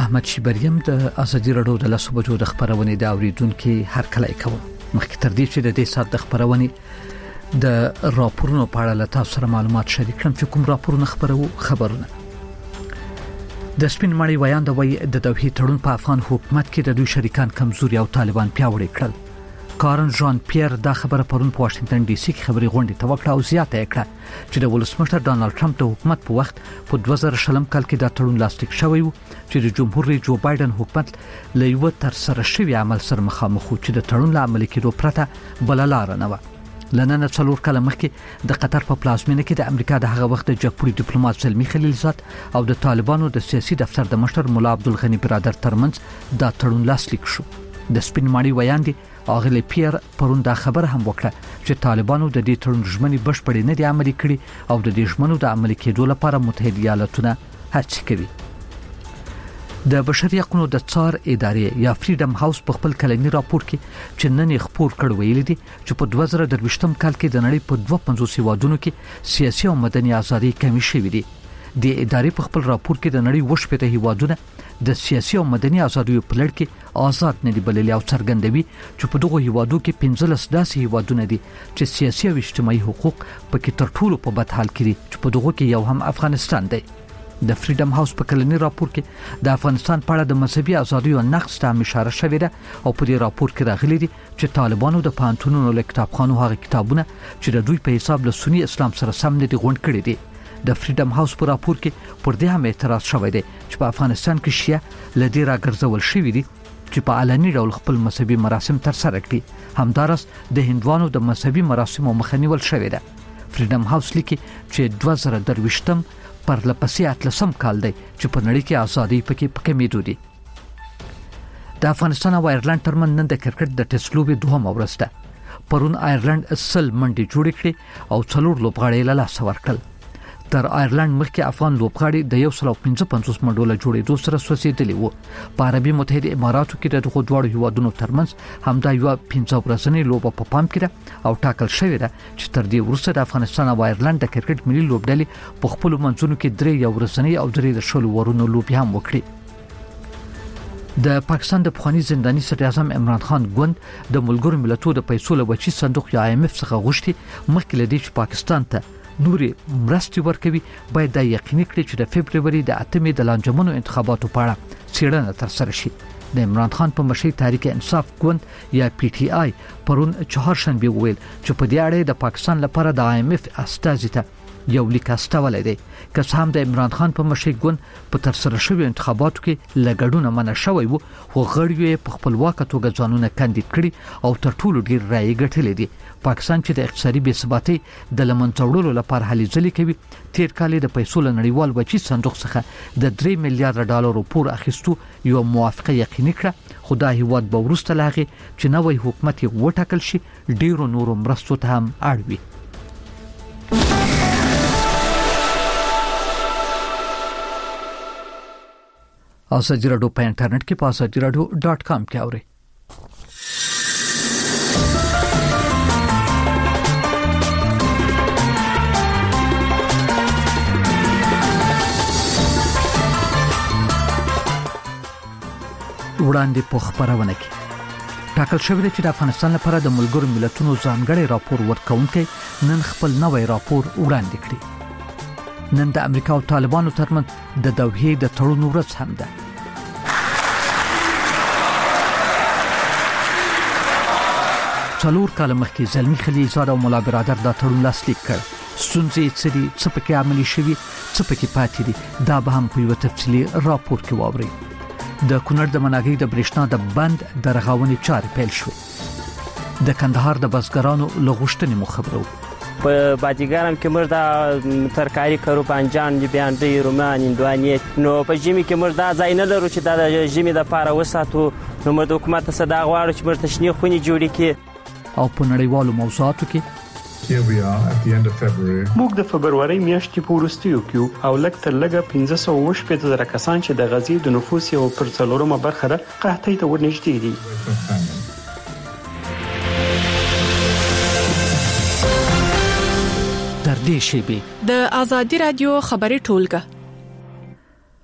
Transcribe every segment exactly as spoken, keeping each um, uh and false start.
احمد شیبریم د ازادي رادیو د لاسو بجو د خبرونې د اوریدونکو هر کله کوم مخکې تر دې چې د دې سات د خبرونې د راپورونو په اړه له تاسو سره معلومات شریک کړم چې کوم راپورونه خبرو خبرونه د سپین مړی ویان د وی د توحید تړون په افغان حکومت کې د دوی شریکان کمزوري او طالبان پیاوړي کړل. کارن جان پیر دا خبره پرون په واشنگټن ډي سي کې خبري غونډې ته وکړه او زیاته کړه چې د ولسمشر ډانلډ ټرمپ د حکومت په وخت په دوه زره شلم کال کې دا تړون لاسلیک شوی و چې د جمهور رئیس جو بایدن حکومت له یو تر سره شوی عمل سره مخامخ و چې د تړون له عملي کېدو پرته بل لار نه و. لنن څلور کاله مخکې د قطر په پلازمینه کې د امریکا د هغه وخت د جګپوړي ډیپلوماټ زلمی خلیلزاد او د طالبانو د سیاسي دفتر د مشر مولا عبدالغنی برادر ترمنځ دا تړون لاسلیک شو. د سپین مړی ویان دي اغلی پیر پرون دا خبر هم وکړه چې طالبانو د دې تړون ژمنې بشپړې نه دي عملي کړي او د دې ژمنو د عملي کېدو لپاره متحده ایالاتونه هڅه کوي. د بشري حقوقو د څار ادارې یا فریډم هاوس په خپل کلنی راپور کې چې نن خبر کړ ویل دي چې په دوه زره درویشتم کال کې د نړۍ په دوه پنځوس هیوادونو کې سیاسي او مدني ازادي کمی شوې دي. د ادارې په خپل راپور کې د نړۍ وشپته هیوادونه د سیاسي او مدني ازادي په لړ کې آزاد نه دي بللي او څرګندوي چې په دغه هیوادو کې پنځلس داسې هیوادونه دي چې سیاسي او اجتماعي حقوق پکې تر ټولو په بد حال کې دي چې په دغه کې یو هم افغانستان دی. د فریډم هاوس په کلنی راپور کې د افغانستان په اړه د مذهبي ازادي او نقص ته اشاره شوې ده او په دې راپور کې راغلي دي چې طالبانو د پانتونونو له کتابخانو هغه کتابونه چې د دوی په حساب له سنی اسلام سره سم نه دي غونډ کړي دي. د فریډم هاوس په راپور کې پر دې هم اعتراض شوی دی چې په افغانستان کې شیعه لدی راګرځول شوی دي چې په علني ډول خپل مذهبي مراسم تر سره کړي. همدارس د هندوانو د مذهبي مراسمو مخنیول شوی ده. فریډم هاوس لیکي چې دوه زره درویشتم پر لپسې اتلسم کال دی چې په نړۍ کې ازادي پکې پکې میدو دي. د افغانستان او ایرلند ترمن نن د کرکټ د ټیسټ لوبې دوهم ورځ ده. پرون ایرلند سل منډي جوړ کړي او څلور لوبغاړي له لاس ورکړل. تر ایرلند مخکې افغان لوبغاړي د یو سل پنځه پنځوس منډو له جوړېدو سره سوسیدلی وو. په عربي متحده اماراتو کې د دغه دوه هیوادونو ترمنځ همدا یو پنځه ورځنۍ لوبه په پام کې ده او ټاکل شوې ده چې تر دې وروسته د افغانستان او ایرلند د کرکټ ملي لوبډلې په خپل منځونو کې درې یو ورځنۍ او درې د شلو ورونو لوبي هم وکړي. د پاکستان د پخوانی زنداني صدر اعظم عمران خان ګوند د ملګرو ملتونو د پیسو له وچی صندوق یا آی ایم اف څخه غوښتي مخکې لدی چې پاکستان ته نوري مرستي ورکوي باید د یقیني کړي چې د فبرवरी د اتمې د لانجمنو انتخاباتو په اړه څېړنه تر سره شي. د عمران خان په مشرۍ تحریک انصاف ګوند یا پی ټی آی پرون چهارشنبه ویل چې په دې اړه د پاکستان لپاره د آی ایم اف استازي ته یو لیک استولای دی. که څه هم د عمران خان په مشرۍ ګوند په تر سره شوی انتخاباتو کې لګړونه منع شوی وو خو غړي په خپلواک توګه ځانونه کاندید کړي او تر ټولو ډیر رائے ګټلې دي. پاکستان چې د اقتصادي بې ثباتۍ د لمنځوړلو لپاره هلې ځلې کوي تیر کال د پیسو له نړیوال وچی صندوق څخه د درې میلیارډ ډالرو پور اخیستو یو موافقه یقیني کړه خو دا هیواد به وروسته لاغي چې نوې حکومت یې وټاکل شي ډیرو نورو مرستو ته هم اړوي. ازادي رادیو په انټرنیټ کې په ازادي رادیو ډاٹ کام کې اورئ. وړاندې په خبرونه کې ټاکل شوی دی چې د افغانستان لپاره د ملګرو ملتونو ځانګړی راپور ورکونکي نن خپل نوې راپور وړاندې کړی. نن د امریکا او طالبانو ترمنځ د دوحې د تړون ورځ هم ده. څلور کاله مخکې زلمی خلیلزاد او مولا برادر دا تړون لاسلیک کړ. ستونزې څه دي، څه پکې عملي شوي، څه پکې پاتې دي، دا به هم په یو تفصیلي راپور کې واورئ. د کونړ د مناګۍ د برېښنا د بند د رغونې چارې پیل شوې. د کندهار د بزګرانو له غوښتنې مو خبرو. په بادیګرام کې موږ د ترکاري کارو بانجان دي بیانډي رومان هندوانې نو په ژمي کې موږ دا ځای نه لرو چې دا د ژمي د پاره وساتو نو موږ د حکومت څخه دا غواړو چې موږ تشنی خوني جوړې کړي. او په نړیوالو موضوعاتو کې موږ د فبرवरी میاشتې په وروستیو کې او لږ تر لږه پنځه سوه وشپېته زره کسان چې د غزې د نفوس یو پر څلورمه برخه ده قحطۍ ته ورنږدې دي. تر دې شیبې د ازادي رادیو خبري ټولګه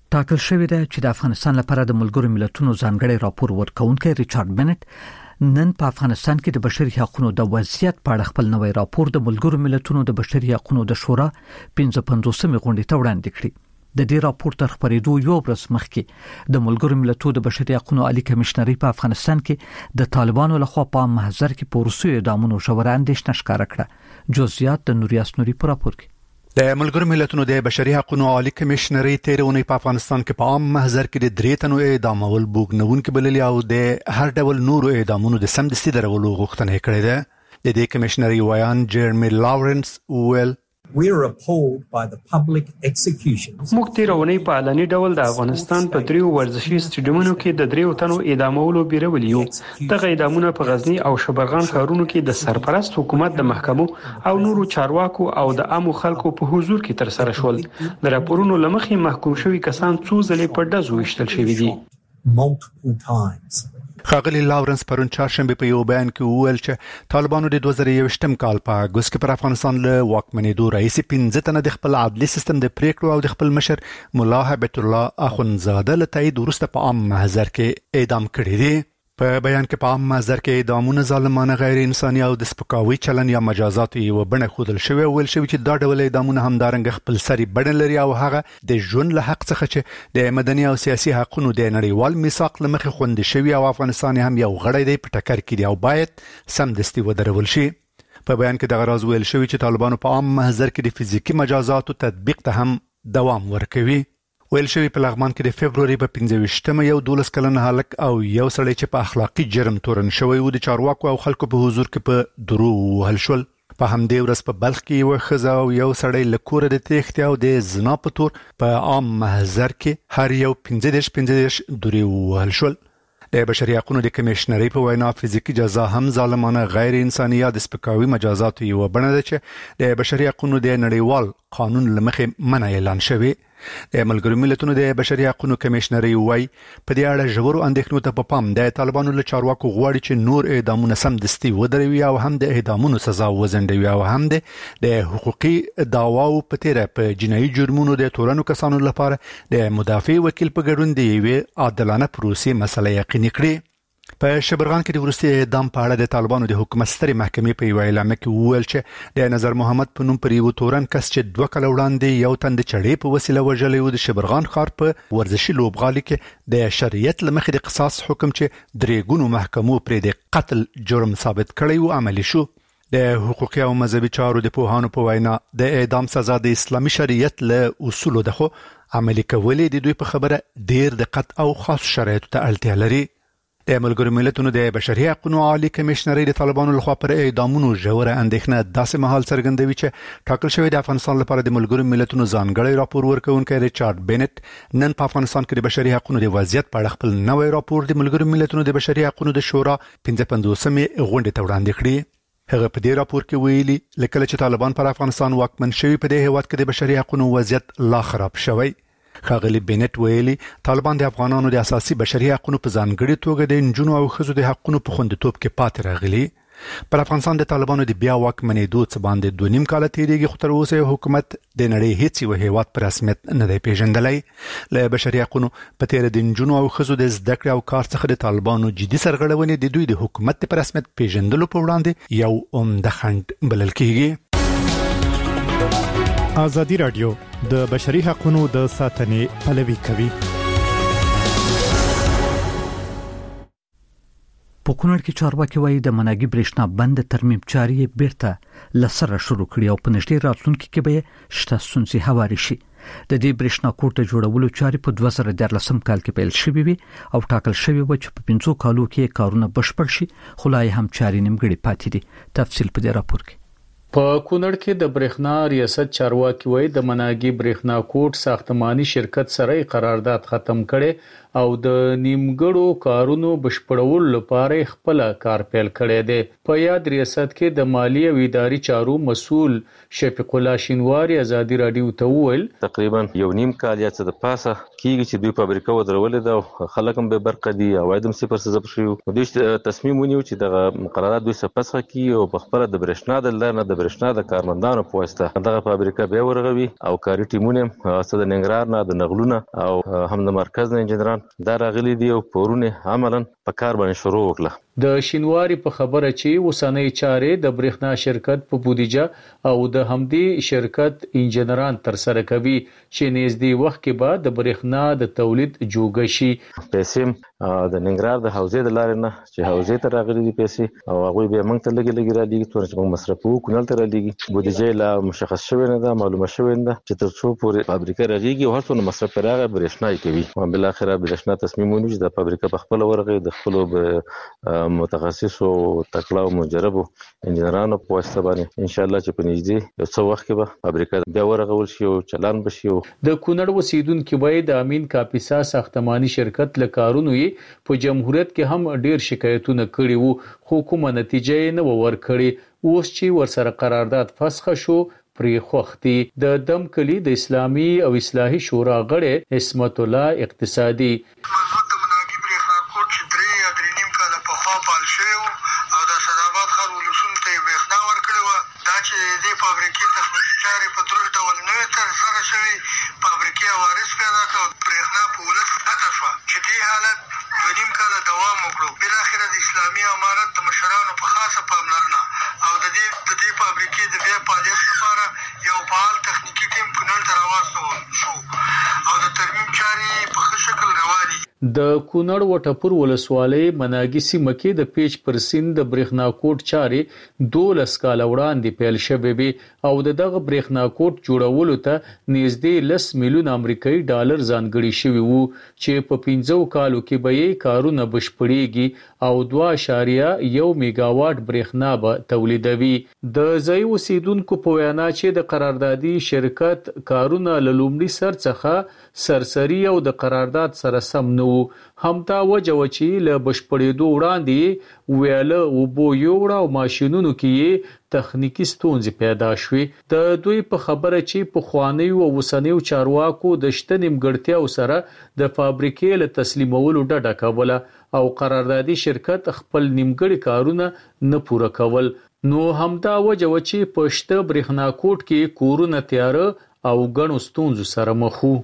ټاکل شوې ده چې د افغانستان لپاره د ملګرو ملتونو ځانګړي راپور ورکونکي ریچارډ بنټ نن په افغانستان کې د بشري حقوقو د وضعیت په اړه خپل نوې راپور د ملګرو ملتونو د بشري حقوقو د شورا پنځه پنځوسمې غونډې ته وړاندې کړی د دې راپور تر خبرېدو یو ورځ مخکې د ملګرو ملتونو د بشري حقوقو عالی کمشنري په افغانستان کې د طالبانو لخوا په محضر کې پورسوي اعدامونو ژوره اندېښنه ښکاره کړه. جزئیات د نوریاس نوري په راپور کې. د ملګرو ملتونو د بشري حقوقو عالی کمشنري تیرونی په افغانستان کې په عام محضر کې د درې تنو اعدامول بوګنونکو بللي او د هر ډول نورو اعدامونو د سمدستي درولو غوښتنه کړې ده. د دې کمشنري وایان جيرمي لاورنس ویل We are appalled by the public executions. موږ تیرونی په علني ډول د افغانستان په دریو ورزشي سټیډیومونو کې د دریو تنو اعدامولو بیرولي یو. دغه اعدامونه په غزنی او شبرغان ښارونو کې د سرپرست حکومت د محکمو او نورو چارواکو او د عامو خلکو په حضور کې تر سره شول. د راپورونو لمخې محکوم شوي کسان څو ځلې په ډزو وشتل شوي دي. Multiple times. خاغلی لاورنس پرون چهارشنبه په یو بیان کې وویل چې طالبانو د دوه زره یوویشتم کال په اګوست کې پر افغانستان له واکمنېدو راهیسې پنځه تنه د خپل عدلي سیستم د پریکړو او د خپل مشر مولا هیبت الله اخونزاده له تایید وروسته په عام محضر کې اعدام کړي دي. په بیان کې په عام محضر کې اعدامونه ظالمانه غیر انساني او د سپکاوي چلن یا مجازات یو بڼه ښودل شوی او ویل شوی چې دا ډول اعدامونه همدارنګه خپل سری بڼه لري او هغه د ژوند له حق څخه چې د مدني او سیاسي حقوقو د نړیوال میثاق لمخې خوندې شوی او افغانستان هم یو غړی دی په ټکر کې دی او باید سمدستي ودرول شي. په بیان کې د غراز ویل شوی چې طالبانو په عام محضر کې د فزیکی مجازاتو تطبیق ته هم دوام ورکوي. ویل شوی په لغمان کې د فبروري په پنځه ویشتمه یو دولس کلن هلک او یو سړی چې په اخلاقی جرم تورن شوی و د چارواکو او خلکو په حضور کې په درو وهل شول. په همدې ورځ په بلخ کې یو ښځه او یو سړی له کوره د تېښتې او د زنا په تور په عام محضر کې هر یو پنځه دېرش پنځه دېرش درې وهل شول. د بشري حقوقو د کمشنري په وینا فزیکی جزا هم ظالمانه غیر انساني یا د سپکاوي مجازات یو بڼه ده چې د بشري حقوقو د نړیوال قانون لمخې منع اعلان شوی. د ملګرو ملتونو د بشري حقوقو کمشنري وایي په دې اړه ژورو اندېښنو ته په پام د طالبانو له چارواکو غواړي چې نور اعدامونه سمدستي ودروي او هم د اعدامونو سزا وزندوي او هم د حقوقي دعواو په تیره په جنایي جرمونو د تورنو کسانو لپاره د مدافع وکیل په ګډون د یوې عادلانه پروسې مسله یقیني کړي. په شبرغان کې د وروستي اعدام په اړه د طالبانو د حکومت سترې محکمې په یو اعلامیه کې وویل چې د نظر محمد په نوم پر یو تورن کس چې دوه کاله وړاندې یو تن د چړې په وسیله وژلی و د شبرغان ښار په ورزشي لوبغالي کې د شریعت له مخې د قصاص حکم چې درې ګونو محکمو پرې د قتل جرم ثابت کړی و عملي شو. د حقوقي او مذهبي چارو د پوهانو په وینا د اعدام سزا د اسلامي شریعت له اصولو ده خو عملي کولې د دوی په خبره ډیر دقت او خاص شرایطو ته اړتیا لري. د ملګرو ملتونو د بشري حقوقو عالی کمشنري د طالبانو لخوا پر اعدامونو ژوره اندېښنه داسې مهال څرګندوي چې ټاکل شوی د افغانستان لپاره د ملګرو ملتونو ځانګړی راپور ورکونکي ریچارډ بنټ نن په افغانستان کې د بشري حقوقو د وضعیت په اړه خپل نوې راپور د ملګرو ملتونو د بشري حقوقو د شورا پنځه پنځوسمې غونډې ته وړاندې کړی. هغه په دې راپور کې ویلي لکه چې طالبان پر افغانستان واکمن شوی په دې هیواد کې د بشري حقوقو وضعیت لا خراب شوی. خاغلی بنټ ویلي طالبان د افغانانو د اساسي بشري حقوقو په ځانګړي توګه د نجونو او ښځو د حقوقو په خوندیتوب کې پاتې راغلي. پر افغانستان د طالبانو د بیا واکمنېدو څخه باندې دوه نیم کال تیریږي خو تر اوسه حکومت د نړۍ هیڅ یو هیواد پر رسمیت نه دی پیژندلی. له بشري حقوقو په تیر د نجونو او ښځو د زده کړې او کار څخه د طالبانو جدي سرغړونې د دوی د حکومت پر رسمیت پیژندلو په وړاندې یو عمده خنډ بلل کیږي. ازادي رادیو د بشري حقوقو د ساتنې پلوي کوي. په کونړ کې چارواکي وایي د مناګي برېښنا بند ترمیم چاري بیرته لسره شروع کړي او په نږدې راتلونکي کې به شته ستونزې هواري شي. د دې برېښنا کوټ د جوړولو چاري په دوه زره دیارلسم کال کې پیل شوې وي او ټاکل شوی و چې په پنځو کالو کې کارونه بشپړ شي خو لا هم چاري نیمګړي پاتې دي. تفصیل په دې راپور کې. په کونړ کې د برېښنا ریاست چارواکي وایي د مناګي برېښنا کوټ ساختماني شرکت سره قرارداد ختم کړي او د نیمګړو کارونو بشپړولو لپاره خپل کار پیل کړی دی. په یاد ریاست کې د مالی او اداري چارو مسؤل شفیق الله شینواری ازادي رادیو ته وویل تقریبا یو نیم کال یا څه د پاسه کیږي چې دوی فابریکه ودرولې ده او خلک هم به برقه دي او عواید هم صفر صفر شوي. دوی تصمیم ونیو چې د مقررات دوی څخه پسخه کړي او په خپل د برېښنا د لارې نه د د برېښنا د کارمندانو په واسطه دغه فابریکه به ورغوي او کاري ټیمونه څه د ننګرهار نه د نغلونه او هم د مرکز نه انجنیران دا راغلي دي او پورونه عملاً په کار باندې شروع وکړه. د شینواری په خبره چې وسنۍ چارې د برېښنا شرکت په بودیجه او د همدې شرکت انجنیران تر سره کوي چې نږدې وخت کې به د برېښنا د تولید جوګه شي. پیسې د ننګرهار د حوزې د لارې نه چې حوزې ته راغلي دي پیسې او هغه به موږ ته لګي لګي را لګي تور چې موږ مصرفو کونل ته را لګي بودیجه لا مشخص شوی نه ده معلومه شوی نه ده چې تر څو پورې فابریکه راغيږي او هر څو مصرف راغی برېښنا کوي او بل اخر برېښنا تصمیم ونیو چې د فابریکه په خپل ورغه د خپل متخصصو تکړه او مجربو انجنیرانو په واسطه باندې ان شاء الله چې په نږدې یو څو وخت کې به فابریکه بیا ورغول شي او چلان بشي. د کونړ اوسیدونکو وای د امین کاپیسا ساختماني شرکت له کارونو یې په جمهوریت کې هم ډیر شکایتونه کړي وو خو کومه نتیجه نه ورکړي. اوس چې ورسره قرارداد فسخ شو پرې خوختي. د دم کلی د اسلامي او اصلاحي شورا غړي عصمت الله اقتصادي د کونړ وټپور ولسوالۍ مناګي سیمه کې د پیچ پر سیند د برېښنا کوټ چارې دولس کال وړاندې پیل شوې وي او دغه برېښنا کوټ جوړولو ته نږدې لس میلیون امریکایي ډالر ځانګړي شوي وو چې په پنځو کالو کې به یې کارونه بشپړېږي او دوه اعشاریه یو میگاواټ برېښنا به تولیدوي. د ځای اوسیدونکو په وینا چې د قراردادي شرکت کارونه له لومړي سر څخه سرسري او د قرارداد سره سم نه وو. همدا وجه و چې له بشپړېدو وړاندې ویاله وبو یوړه او ماشینونو کې تخنیکی ستونزې پیدا شوې. د دوی په خبره چې په خوانی او وسنیو چارواکو د شته نیمګړتیاو سره د فابریکې له تسلیمولو ډډه کوله او قراردادي شرکت خپل نیمګړي کارونه نه پوره کول. نو همدا وجه و چې په شته برېښنا کوټ کې کورونه تیار او غنو ستونزو سره مخ وو.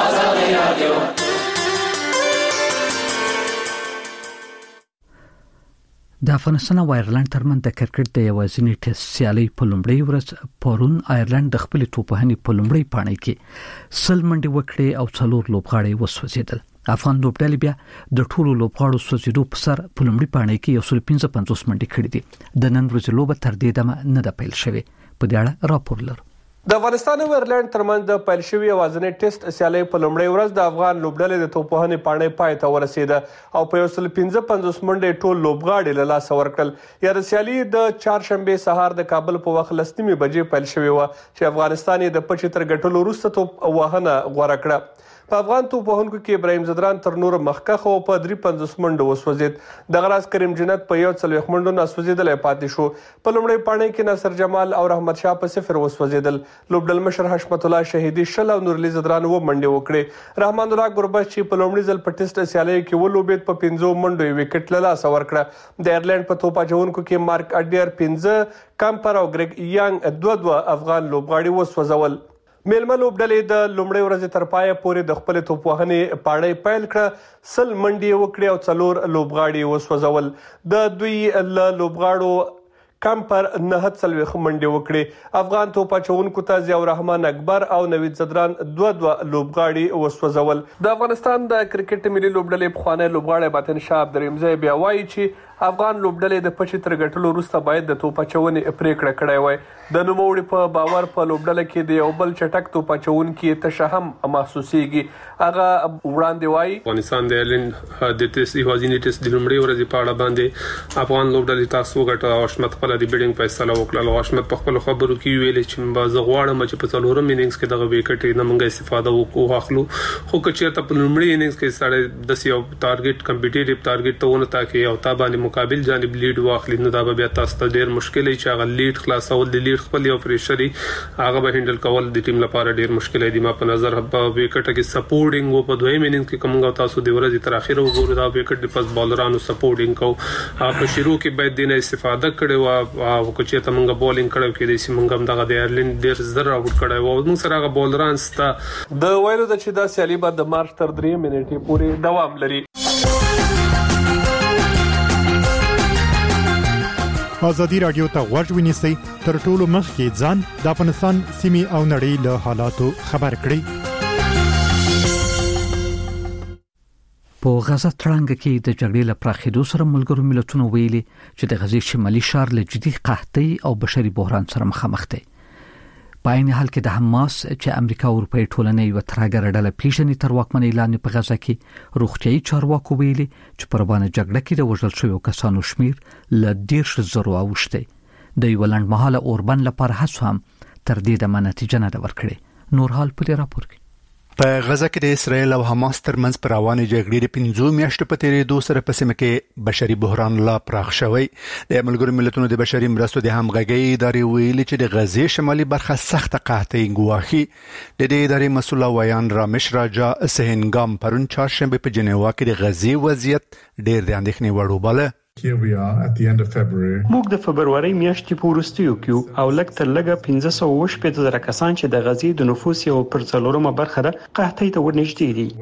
د افغانستان او ایرلند ترمن د کرکټ د یوازینی ټیسټ سیالي په لومړۍ ورځ پرون ایرلند د خپل توپهني په لومړۍ پاڼې کې سل منډي وکړې او څلور لوبغاړي وسوځیدل. افغان لوبډلې بیا د ټولو لوبغاړو سوځیدو په سر په لومړۍ پاڼې کې یو سل پنځه پنځوس منډي کړې دي. د نن ورځې لوبه تر دې دمه نه ده پیل شوې. په دې اړه راپور لرو. د افغانستان او ایرلند ترمنځ د پیل شوی یوازینی ټیسټ سیالي په لومړۍ ورځ د افغان لوبډلې د توپوهنې پاڼې پای ته ورسېده او په یو سل پنځه پنځوس منډې ټول لوبغاړي له لاسه ورکړل. یا د سیالي د چهارشنبه سهار د کابل په وخت لسنیمې بجې پیل شوی و چې افغانستان یې د پچې تر ګټلو وروسته توپ وهنه غوړه کړه. په افغان توپوهونکو کې ابراهیم زدران تر نور مخکخ او په درې پنځوس منډو وسوځید. دغه راز کریم جنت په یو څلوېښت منډو نه سوځېدلی پاتې شو. په لومړۍ پاڼۍ کې ناصر جمال او رحمت شاه په صفر وسوځېدل. لوبډل مشر حشمت الله شهیدي شل او نورعلي زدران و منډې وکړې. رحمان الله ګربز چې په لومړي ځل په ټیسټ سیالۍ کې ولوبېد په پنځو منډو یې وکټ له لاسه ورکړه. د ایرلند په توپ اچوونکو کې مارک اډیر پنځه کامپر او ګریګ یانګ دوه دوه افغان لوبغاړي وسوځول. میلمه لوبډلې د لومړۍ ورځې تر پایه پورې د خپل توپوهنې پاڼې پیل کړه. سل منډې وکړې او څلور لوبغاړي وسوځول. د دوی له لوبغاړو کمپر نه څلوېښت منډې وکړې. افغان توپ اچوونکو ته ضیاء الرحمن اکبر او نوید زدران دوه دوه لوبغاړي وسوځول. د افغانستان د کرکټ ملي لوبډلې پخوانی لوبغاړی باطن شاه عبدالرحیم بیا وایي چې افغان لوبډلې د پچې تر ګټلو وروسته باید د توپ اچونې پریکړه کړې وای. د نوموړي په باور په لوبډله کې د یو بل چټک توپ اچونکي تشه هم محسوسيږي. هغه وړاندې وایي افغانستان د ایرلند د ټیسټ یوازینی ټیسټ د لومړۍ ورځې په اړه باندې افغان لوبډلې تاسو وګټه او شمت خپل د بیډینګ فیصله وکړه. او شمت په خپل خبرو کې ویل چې باز غواړم چې په څلورم اننګز کې دغه وکټ نه مونږه استفاده وکړو اخلو خو کچې ته په لومړۍ اننګز کې سره د یو ټارګټ کمپټیټیو ټارګټ ته ونه تا کې او تا باندې مقابل جانب لیډ واخلي نو دا بیا تاسو ته ډیر مشکل وي چې هغه لیډ خلاصول د لیډ خپل یو پریشري هغه به هندل کول د ټیم لپاره ډیر مشکل دی. ما په نظر په وکټ کې سپورټینګ او په دویم اننګ کې کومه تاسو د ورځې تر اخره وګورئ دا وکټ د فاست بالرانو سپورټینګ کو په شروع کې باید دینه استفاده کړي او کو چې تمنګ بولینګ کړو کې د سیمنګم دغه د ایرلند ډیر زر اوټ کړي او موږ سره هغه بولران ستا د وایلو د چې دا سیالي بعد د مارچ تر درې منټې پورې دوام لري. ازادي رادیو ته غوږ ونیسئ تر ټولو مخکې ځان د افغانستان سیمې او نړۍ له حالاتو خبر کړئ. په غزا تړانګ کې د جګړې لپاره خېدو سره ملګرو ملتونو ویلي چې د غزې شمالي شار له جدي قحطۍ او بشري بحران سره مخامخ دی. په عین حال کې د حماس چې امریکا او اروپای ټولنې یو ترګر ډله پیژنې تر واکمنۍ لاندې په غزا کې روغتيایي چارواکو ویلي چې په روانه جګړه کې د وژل شویو کسانو شمیر له ډیر زرو اوښته. د یو لنډمهاله اوربن لپاره هڅه هم تر دې د نتیجه نه ورکړي. نور حال په راپور کې په غزا کې د اسرایل او حماس ترمنځ پر روانې جګړې د پنځو میاشتو په تیریدو سره په سیمه کې بشري بحران لا پراخ شوی. د ملګرو ملتونو د بشري مرستو د همغږي ادارې ویلي چې د غزې شمالي برخه سخت قحطۍ ګواښي. د دې ادارې مسؤل وایان رامش راجا سهنګام پرون چهارشنبه په جنیوا کې د غزې وضعیت ډېر د اندېښنې وړ وباله. Here we are at the end of February. موږ د فبرवरी میاشتې په وروستیو کې او لږ تر لږه پنځه سوه وشپږ زره کسان چې د غزې د نفوس یو پر څلورمه برخه ده قحطۍ ته ورنږدې دي.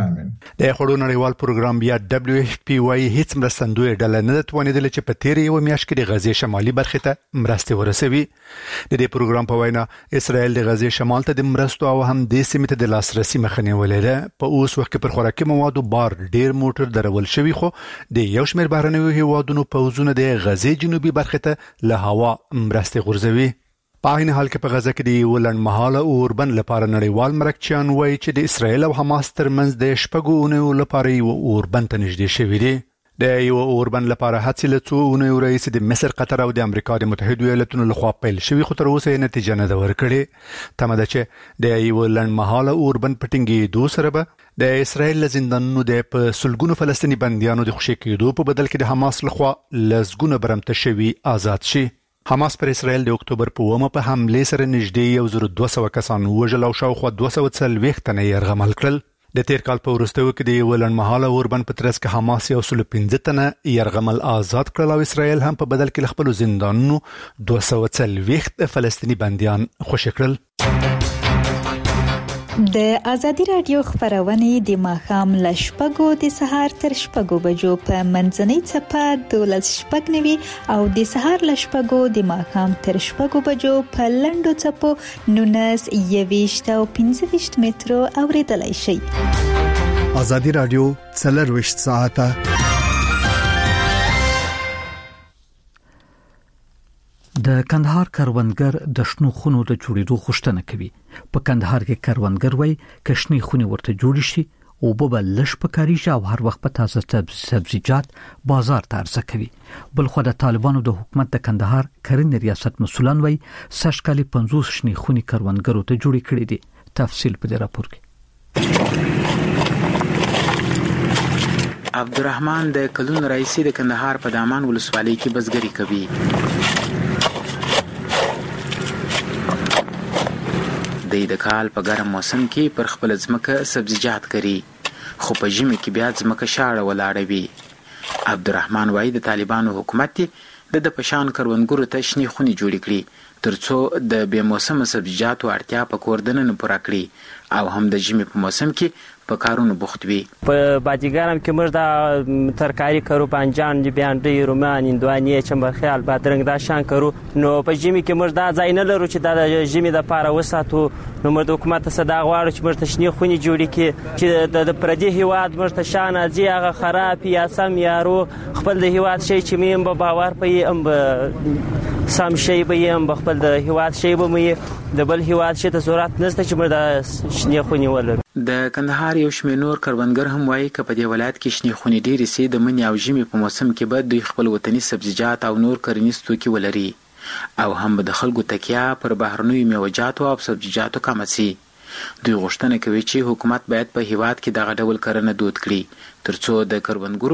د خړو نړیوال پروګرام بیا دبليو ایف پی وايي هیڅ مرستندوی ډله نه توانیدل چې په تیر یو میاشت کې د غزې شمالي برخه ته مرستې ورسوي. د دې پروګرام په وینا اسرائیل د غزې شمال ته د مرستو او هم د سیمې ته د لاسرسي مخنیوي ولې ده. په اوس وخت کې پر خوراکي موادو بار ډیر موټر درول شوی خو د یو شمېر بهرنیو هیوادونو پوزونه د غزې جنوبي برخه ته له هوا مرستې غورځوي. په عین حال کې په غزه کې د یو لنډمهاله اوربن لپاره نړیوال مرکچیان وایي چې د اسرایل او حماس ترمنځ د شپږو اونیو لپاره یو اوربن ته نږدې شوی دی. د یو اوربن لپاره هڅې له څو اونیو راهیسې د مصر، قطر او د امریکا د متحده ایالاتونو لخوا پیل شوی خو تر اوسه نتیجه نه ده ورکړې. تمه ده چې د یو لنډمهاله اوربن په ټینګېدو سره به د اسرائیل زندانونو د په سلګونو فلسطیني بنديانو د خوشي کېدو په بدل کې د حماس لخوا لزګونه برمته شوی آزاد شي. حماس پر اسرائیل د اکتوبر په اومه په حمله سره نږدې یو زر دوه سوه کسان وژل او شاوخوا دوه سوه څلوېښت تنه یې یرغمل کړل. د تیر کال په وروستیو کې د یو لنډمهاله اوربن په ترڅ کې حماس یو سل پنځه تنه یرغمل آزاد کړل او اسرائیل هم په بدل کې خپل زندانونو دوه سوه څلوېښت فلسطیني بنديان خوشي کړل. د ازادي رادیو خبرونه د ماخام لشپګو د سهار تر شپږو بجو په منځنۍ چپه دولس شپږ نوي او د سهار لشپګو د ماخام تر شپږو بجو په لندو چپو نونس یويشت او پنځه ویشت مترو اوریدلای شي. ازادي رادیو څلرویشت ساعته د کندهار کروندګر د شنو خونو د جوړېدو غوښتنه کوي. په کندهار کې کروندګر وایي کښنی خونې ورته جوړ شي او به لږ په کاریږي او هر وخت په تازه سبزیجات بازار ته عرضه کوي. بل خو د طالبانو د حکومت د کندهار کرنې ریاست مسولان وایي سږ کال پنځوس شنې خونې کروندګرو ته جوړې کړې دي. تفصیل په دې راپور کې. عبدالرحمن د کلون رئیس د کندهار په دامان ولسوالۍ کې بزګری کوي. د کال په ګرم موسم کې پر خپل ځمکه سبزیجات کري خو په ژمي کې بیا ځمکه شاړه ولاړه وي. عبدالرحمن وایي د طالبانو حکومت د د پشان کروندګرو ته شنې خونې جوړې کړي ترڅو د بې موسمه سبزیجاتو اړتیا په کور دننه پوره کړي او هم د ژمي په موسم کې په کارونو بوخت وي. په باجګرام کې موږ د ترکاری کرو پنجان بیانډي رومان اندواني چمبرخیال بادرنګ دا شان کرو نو په ژمي کې موږ دا ځای نه لرو چې د ژمي د پاره وساتو. نو موږ د حکومت څخه دا غواړو چې موږ ته شنې خونې جوړې کړي چې د پردي هیواد موږ ته شان ازي هغه خراب یا سم یارو خپل د هیواد شي چې مې هم باور پې هم سم شي به هم خپل د هیواد شي به مې د بل هیواد شي ته ضرورت نشته چې موږ د شنې خونې ولرو. د کندهار یو شمېر نور کروندګر هم وایي که په دې ولایت کې شنې خونې ډېرې سي د مني او ژمي په موسم کې به دوی خپل وطني سبزیجات او نور کرنیز توکي ولري او هم به د خلکو تکیه پر بهرنیو میوه‌جاتو او سبزیجاتو کمه سي. دوی غوښتنه کوي چې حکومت باید په هیواد کې دغه ډول کرنه دود کړي ترڅو د کروندګرو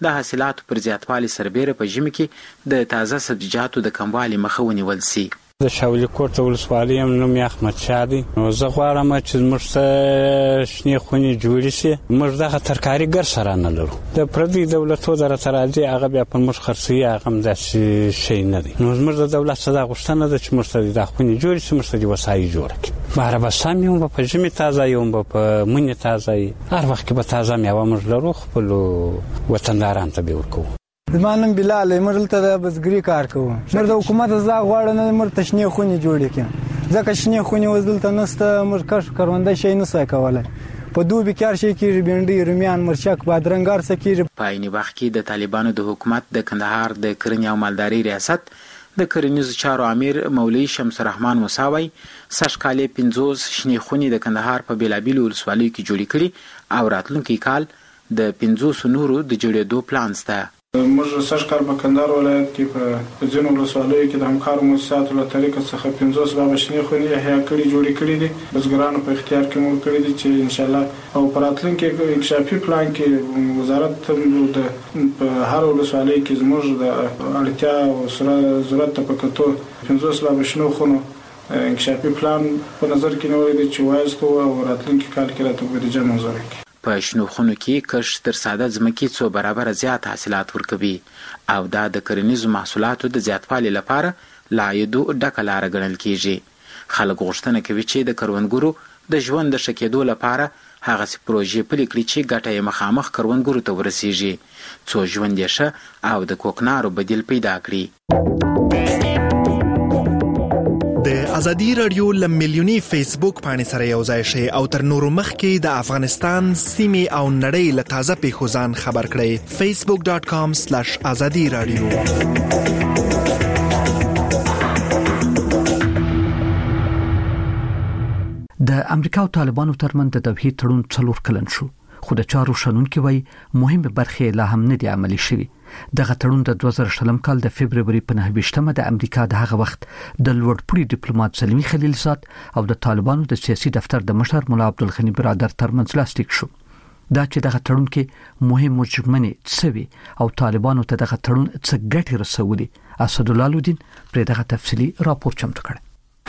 د حاصلاتو پر زیاتوالي سربېره په ژمي کې د تازه سبزیجاتو د کموالي مخه ونیول شي. د شاولي کوټ ولسوالۍ هم نوم یې احمد شاه دی. نو زه غواړم چې موږ ته شنې خونې جوړې شي. موږ دغه ترکاري ګر سره نه لرو. د پردي دولتو د راته راځي هغه بیا پر موږ خرڅوي، هغه هم داسې شی نه دی. نو زموږ د دولت څخه دا غوښتنه ده چې موږ ته دا خونې جوړې شي، موږ ته دې وسایل جوړه کړي. بهره به سم یې هم به په ژمي تازه یې هم به په مني تازه یې، هر وخت کې به تازه میوه موږ لرو، خپلو وطندارانو ته به یې ورکوو. زما نوم بلال دی، موږ دلته د بزګري کار کوو. موږ د حکومت زه غواړم موږ ته شنې خونې جوړې کړي، ځکه شنې خونې اوس دلته نشته. موږ کښت کرونده شی نه شو کولی. په دوبي کې هر شی کېږي، بینډۍ، رومیان، مرچک، بادرنګ هر څه کېږي. په عین وخت کې د طالبانو د حکومت د کندهار د کرنې او مالدارۍ ریاست د کرنیزو چارو امیر مولوي شمس الرحمن موسی وایي سږ کال یې پنځوس شنې خونې د کندهار په بېلابېلو ولسوالیو کې جوړې کړي او راتلونکی کال د پنځوسو نورو د جوړېدو پلان شته. موږ سږ کال په کندهار ولایت کې په ځینو ولسوالیو کې د همکارو مؤسساتو له طریقه څخه پنځوس بابه شنې خونې احیا کړي جوړې کړي دي. بزګرانو په اختیار کې مو کړي دي چې انشاءالله او په راتلونکي انکشافي پلان کې وزارت د په هر ولسوالۍ کې زموږ د اړتیا او ضرورت ته په کتو پنځوس بابه شنو خونو انکشافي پلان په نظر کې نیولی دی چې وایستو او راتلونکي کال کې راته بودیجه منظوره کړي. په شنو خونو کې کښت تر ساده ځمکې څو برابره زیات حاصلات ورکوي او دا د کرنیزو محصولاتو د زیاتوالي لپاره له عایدو ډکه لاره ګڼل کیږي. خلک غوښتنه کوي چې د کروندګرو د ژوند د ښه کېدو لپاره هغسې پروژې پلي کړي چې ګټه یې مخامخ کروندګرو ته ورسیږي، څو ژوند یې ښه او د کوکنارو بدیل پیدا کړي. د ازادي رادیو ل ملیونی فیسبوک باندې سره یو ځای شي او تر نورو مخکې د افغانستان سیمې او نړۍ له تازه پیښو ځان خبر کړئ. facebook dot com slash azadi radio. د امریکا او طالبانو ترمنځ د دوحې تړون څلور کلن شو، خو د چارو شنونکي وایي مهمه برخه لا هم نه دی عملي شوی. دغه تړون د دوه زره شلم کال د فبرवरी په نهه ویشتمه د امریکا د هغه وخت د لوړپوړي ډیپلوماټ زلمی خلیلزاد او د طالبانو د سیاسي دفتر د مشر مولا عبدالغنی برادر ترمنځ لاسلیک شو. دا چې دغه تړون کې مهم مجمنې څوي او طالبانو ته دغه تړون څه ګټه رسولي، اسدالله الدین پر دغه تفصیلی راپور چمتو کړ.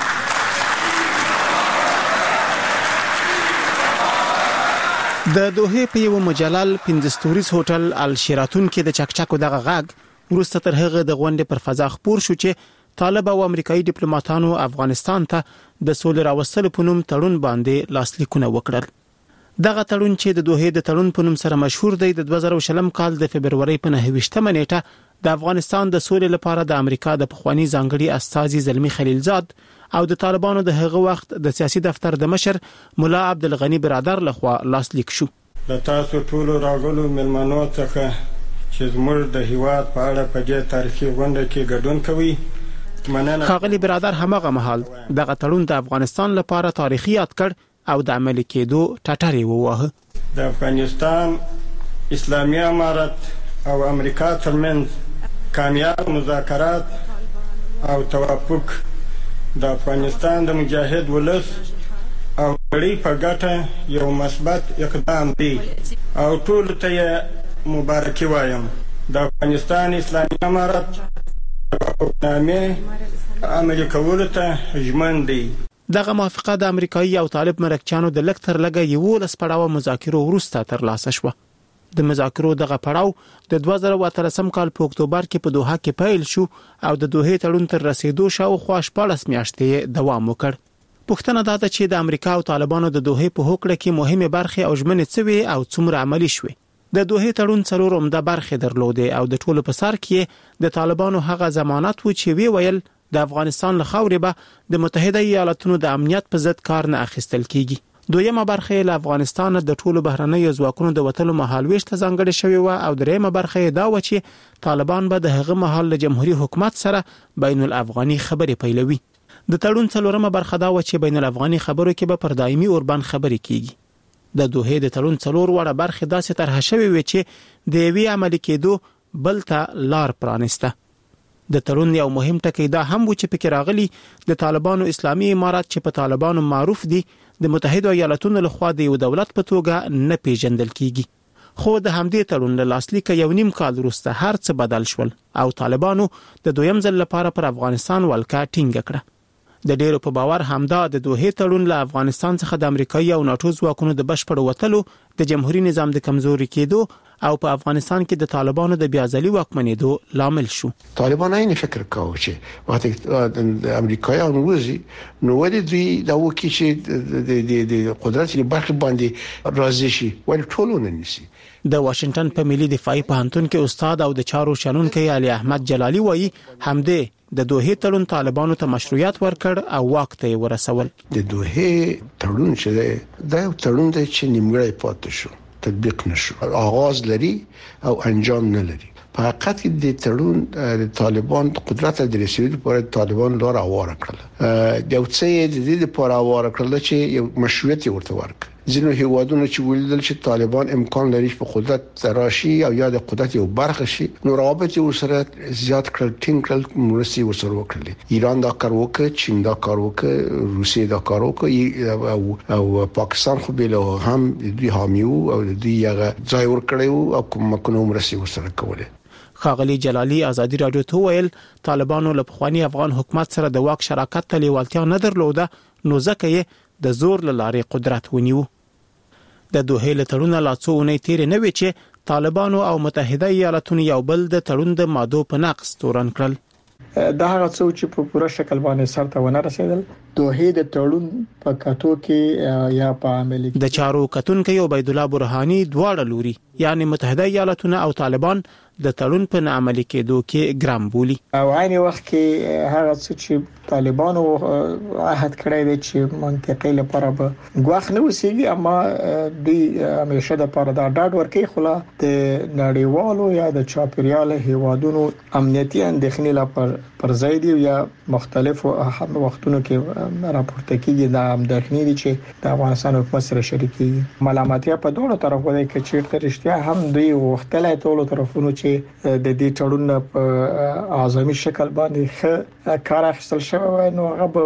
د دوحې په یو مجلل پنځستوریز هوټل الشيراتون کې د چکچکو دغه غاګ وروسته تر هغه د غونډې پر فضا خبر شو چې طالب او امریکایي ډیپلوماټانو افغانستان ته د سولې راوستلو په نوم تړون باندې لاسلیکونه وکړل. دغه تړون چې د دوحې د تړون په نوم سره مشهور دی د دوه زره شلم کال د فبرवरी په نهه ویشتمه نیټه د افغانستان د سولې لپاره د امریکا د پخوانی ځانګړي استازي زلمی خلیلزاد او د طالبانو د هغه وخت د سیاسي دفتر د مشر مولا عبدالغنی برادر لخوا لاسلیک شو. د تاسو ټولو راغلو ملمنو څخه چې زموږ د هیواد په اړه په دې تاریخي غونډه کې ګډون کوي مننه. ښاغلي برادر همغه مهال دغه تړون د افغانستان لپاره تاریخي یاد کړ او د عملي کېدو ټټرې ووهه. د افغانستان اسلامي امارت او امریکا ترمنځ کامیاب مذاکرات او توافق د افغانستان د مجاهد ولس او نړۍ په ګټه یو مثبت اقدام دی او ټول ته مبارکي وایم. د افغانستان اسلامي امارت حکومت عملي کولو ته ژمن دی. دغه موافقه د امریکایي او طالب مرکچانو د لک تر لګه یو لس پړاو مذاکرو وروسته ترلاسه شوه. د مذاکرو دغه پړاو د دوه زره اتلسم کال په اکتوبر کې په دوحه کې پیل شو او د دوحې تړون تر رسیدو شاوخوا شپږ میاشتې دوام وکړ. پوښتنه دا ده چې د امریکا او طالبانو د دوحې په هوکړه کې مهمه برخه او ژمنې څه وي او څومره عملي شوه. د دوحې تړون څلور عمده برخې درلودې او د ټولو په سر کې د طالبانو هغه ضمانت و چې وی ویل د افغانستان له خاورې به د متحده ایالاتونو د امنیت په ضد کار نه اخیستل کیږي. دویمه برخه له افغانستان د ټولو بهرنیو ځواکونو د وټلو مهالويش ته ځانګړې شوی و او دریمه برخه دا و چې طالبان به د هغه مهال له جمهوریت حکومت سره بین الافغاني خبرې پیلوي. د تړون څلورمه برخه دا و چې بین الافغاني خبرو کې به پر دایمي اوربان خبرې کیږي. د دوحې د تړون څلور وړه برخه داسې طرح شوی و چې د وی عملي کېدو بل ته لار پرانسته. د تړون یو مهم ټکی دا هم و چې پکې راغلي د طالبانو اسلامي امارات چې په طالبانو معروف دي د متحده ایالاتونو لخوا د یو دولت په توګه نه پیژندل کیږي. خو د همدې تړون له لاسلیک یو نیم کال وروسته هر څه بدل شول او طالبانو د دویم ځل لپاره پر افغانستان ولکه ټینګ کړه. د ډیرو په باور همدا د دوه تړون له افغانستان څخه د امریکایي او ناتو ځواکونو د بشپړ وټلو د جمهوریت نظام د کمزوري کېدو او په افغانستان کې د طالبانو د بیازلي واکمنېدو لامل شو. طالبان این فکر کاوه چې وقتی امریکایان وزي نو ولې دوی دا وکړي چې د د قدرت لري برخه باندې راضي شي ول ټولونه نشي. د واشنگټن په ملي دفاعي پوهنتون کې استاد او د چارو شنونکي علي احمد جلالي وایي همدې د دوه تړون طالبانو ته مشروعیت ورکړ او واک ته ورسول. د دوه تړون چې دا یو تړون دی چې نیمګړی پاتې شو، تطبیق نشو، آغاز لري او انجام نه لري. په حقیقت کې د تړون د طالبان قدرت د رسیدو لپاره طالبان لار اواره کړل. د یو څه د دې لپاره اواره کړل چې یو مشروعیت ورته ورکړي. ځینو هیوادونو چې ولیدل چې طالبان امکان لري چې په قدرت راشي او یا د قدرت یو برخه شي، نو روابط سره زیات کړل، ټینګ کړل، مرستې ورسره وکړل. ایران دا کار وکړ، چین دا کار وکړ، روسیه دا کار وکړ او او پاکستان خو به له هم دوی حامی او دوی هغه ځای ورکړیو او کومکونه مرستې ورسره کوله. خاغلی جلالی ازادي رادیو ته ویل طالبانو له پخوانی افغان حکومت سره د واک شراکت ته لیوالتیا نه درلوده، نو ځکه یې د زور له لارې قدرت ونیو. د دوه له تړون لا څو اونۍ تیر نه وی چې طالبانو او متحده ایالاتونو یو بل د تړون د ماده په نقض تورن کړل. دا هغه څه چې په پوره شکل باندې سرته ونه رسیدل. دوه د تړون په کاتو کې یا په عملي د چارو کتونکو عبید الله برهانی دواړه لوري یعنی متحده ایالاتونه او طالبان د تړون په عملي کېدو کې ګرام بولی. او عین وخت کې هغه څه چې طالبانو عهد کړی دی چې منطقې لپاره به غواخ نه وسیږي، اما دوی همیشه د لپاره دا ډاډ ورکړي خلا د نړیوالو یا د چاپیریال هیوادونو امنیتي اندېښنې لپاره پر ځای دی یا مختلفو وختونو کې راپورته کیږي د امداخنی دي چې د افغانستان حکومت سره شریکي ملامتیا په دوه طرفو دی کې چې رښتیا هم دوی وختلای ټولو طرفونو چې د دې تړون په اعظمي شکل باندې ښه کار اخیستل شوی نو هغه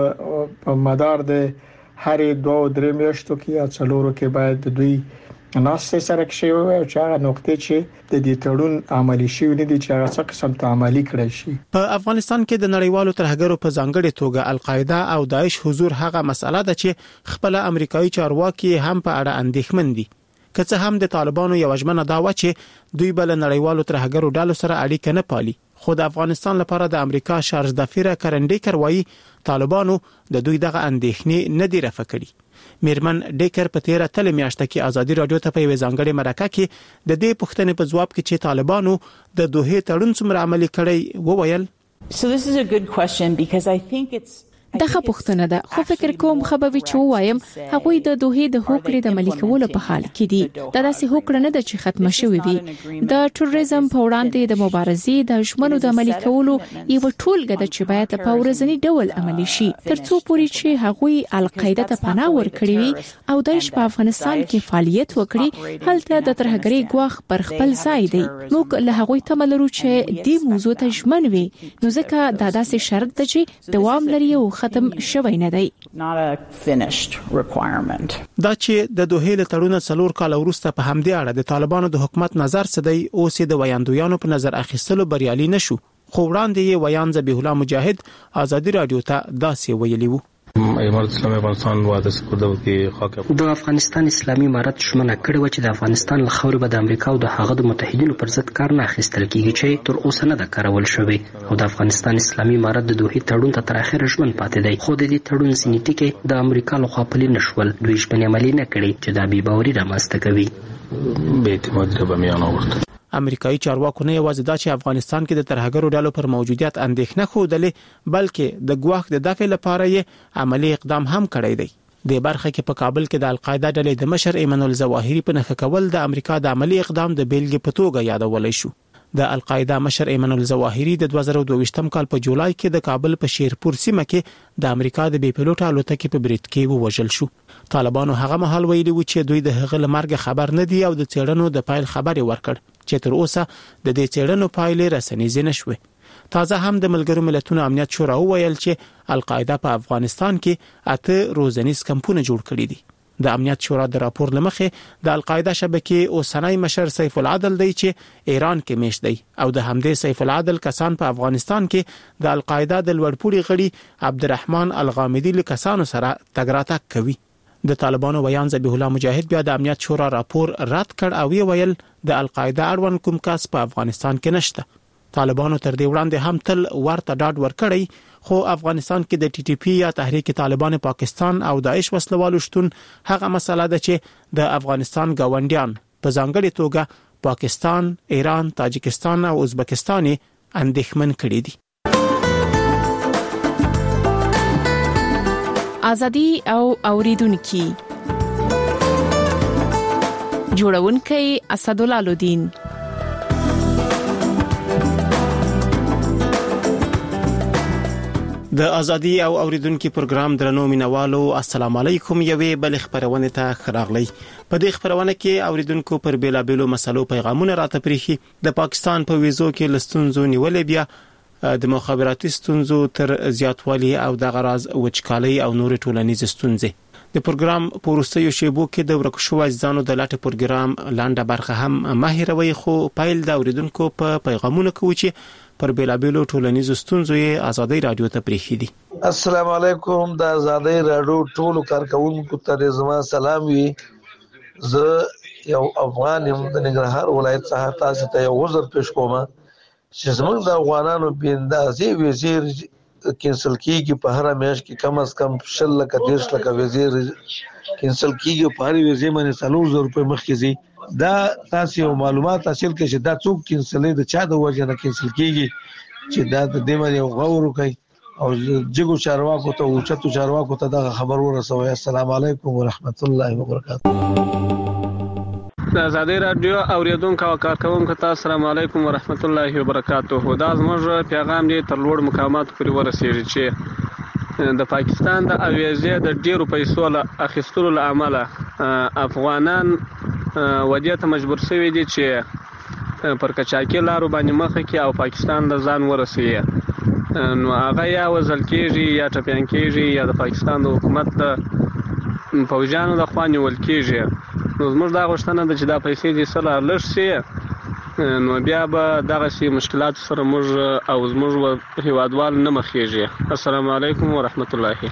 په مدار د هرې دوه درې میاشتو کې یا څلورو کې باید دوی ناسته سره کې او چې هغه نقطې چې د دې تړون عملی شي نه دي چې هغه څه قسم ته عملی کړی شي. په افغانستان کې د نړیوالو ترهګرو په ځانګړي توګه القاعده او داعش حضور هغه مسله ده چې خپل امریکایي چارواکي هم په اړه اندېښمن دي. که څه هم د طالبانو یو ژمنه دا و چې دوی بل نړیوالو ترهګرو ډلو سره اړیکه نه پالي، خو د افغانستان لپاره د امریکا شارج دافیره کرنډیکر وایي طالبانو د دوی دغه اندېښنې نه دی رفع کړي. میرمن ډیکر په تیره تل میاشته کې ازادي رادیو ته په یوه ځانګړې مرکه کې د دې پوښتنې په ځواب کې چې طالبانو د دوه تړون څومره عملي کړی وویل. So this is a good question because I think it's دغه پوښتنه ده، خو فکر کوم خبروي چې وایم هغوی د دوه د هوکړې د عملي کولو په حال کې دي. دا داسې هوکړه نه ده چې ختمه شوې وي. د ټوریزم په وړاندې د مبارزې د ژمنو د عملي کولو یو ټولګه ده چې باید په ورځنی ډول عملي شي ترڅو پورې چې هغوی القاعده ته پناه ورکړي وي او داعش په افغانستان کې فعالیت وکړي. هلته د ترهګرۍ ګواښ پر خپل ځای دی. موږ له هغوی تمه لرو چې دې موضوع ته ژمن وي، نو ځکه دا داسې شرط ده چې دوام لري او ختم شوی نه دی. not a finished requirement. دا چې د دوه له تړون څلور کال وروسته په همدې اړه د طالبانو د حکومت نظر څه دی اوس د ویاندویانو په نظر اخیستلو بریالي نشو. خو وړاندې یې ویان ذبیح الله مجاهد ازادي رادیو ته داسې ویلي وو. امارت اسلامي افغانستان واده سپارو کې خاک د افغانستان اسلامي امارت شمنه کړې و چې د افغانستان له خاورې به د امریکا او د هغه د متحدینو پر ضد کار نه اخیستل کیږي چې تر اوسه نه د کارول شوی او د افغانستان اسلامي امارت د دوه تړون ته تر اخره ژمن پاتې دی. خو د دې تړون ځینې ټکي د امریکا لخوا پلي نشول، دوی شپنې عملي نه کړي چې د بې باوري رامنځته کوي. به اعتماد به میان آورد. امریکایي چارواکو نه یوازې دا چې افغانستان کې د ترهګرو ډلو پر موجودیت اندېښنه خوده، بلکې د ګواښ د دفع لپاره یې عملی اقدام هم کړی دی. د برخه کې په کابل کې د القاعده ډلې د مشر ایمن الظواهری په نخښه کول د امریکا د عملی اقدام د بیلګې په توګه یادولای شو. د القاعده مشر ایمن الظواهری د دوه زره دوه ویشتم کال په جولای کې د کابل په شیرپور سیمه کې د امریکا د بي پيلوټ الوتکې په برید کې ووژل شو. طالبانو هغه مهال ویلي و چې دوی د هغه لمرګ خبر نه دی او د چېړنو د پایل خبري ورکړ چې تر اوسه د دې چېړنو پایلې رسنیز نه شوه. تازه هم د ملګرو ملتونو امنیت شورا ویل چې القاعده په افغانستان کې اته روزنیز کمپونه جوړ کړي دي. د امنیت شورا د راپور لمخې د القاعده شبکې اوسنۍ مشر سیف العدل دی چې ایران کې میشت دی او د همدې سیف العدل کسان په افغانستان کې د القاعده د لوړپوړي غړي عبدالرحمن الغامدي له کسانو سره تګراتک کوي. د طالبانو ویان ذبیح الله مجاهد بیا د امنیت شورا راپور رد کړ او یې ویل د القاعده اړوند کوم کس په افغانستان کې نشته. طالبانو تر دې وړاندې هم تل ورته ډاډ ورکړی خو افغانستان کې د ټي ټي پی یا تحریک طالبان پاکستان او داعش وسلوالو شتون هغه مسله ده چې د افغانستان گاونډیان په ځانګړي توګه پاکستان، ایران، تاجکستان او ازبکستان اندېښمن کړي دي. ازادي او اوریدونکو جوړونکي اسدالله لودین. د ازادي او اوریدونکو پروګرام درنو مینوالو السلام علیکم. یوې بل خبرونه ته خراغلی. په دې خبرونه کې اوریدونکو پر بیلابېلو مسلو پیغامونه راته پریخي. د پاکستان په ویزو کې لستونزو نیولې بیا د مخابراتي ستونزو تر زیاتوالي او د غراز وچکالي او نور ټولنیز ستونزې. د پروګرام پورستیو شیبو کې د ورکشو ځانو د لاټ پروګرام لاندې برخه هم ماهروي خو پایل د اوریدونکو په پیغامونه کې چې پر بیلابېلو ټولنیزو ستونزو یې ازادي رادیو ته پریخي دي. السلام علیکم. د ازادي رادیو ټولو کارکونکو ته زما سلام وي. زه یو افغان یم د ننګرهار ولایت څخه تاسو ته یو عذر پیش کوم چې زموږ د افغانانو بیندازي وزیر کینسل کیږي په هر میاشت کې کم از کم شل لکه دیش لکه وزیر کینسل کیږي په هر وزیر باندې څلور زره روپۍ مخکې زی. دا تاسو یو معلومات حاصل کړئ چې دا څوک کینسلې د چا د وجه نه کینسل کیږي چې دا د دې باندې غور وکړي او جګو چارواکو ته او چتو چارواکو ته دا خبر ورسوي. السلام علیکم ورحمت الله وبرکاته. د ازادي رادیو اوریدونکو او کارکونکو ته السلام علیکم ورحمت الله وبرکاته. دا زموږ پیغام دی تر لوړ مقامات پورې ورسیږي چې د پاکستان د اویزې د ډیرو پیسو له اخیستلو له امله افغانان ودې ته مجبور شوي دي چې پر کچاکي لارو باندې مخه کې او پاکستان د ځان ورسوي. نو هغه یا وزل کېږي یا ټپیان کېږي یا د پاکستان د حکومت د فوجانو د خوا نیول کېږي. نو زموږ دا غوښتنه ده چې دا پیسې دې سره لږ شي نو بیا به دغسې مشکلات سره موږ او زموږ هیوادوال نه مخېږي. السلام علیکم ورحمت الله.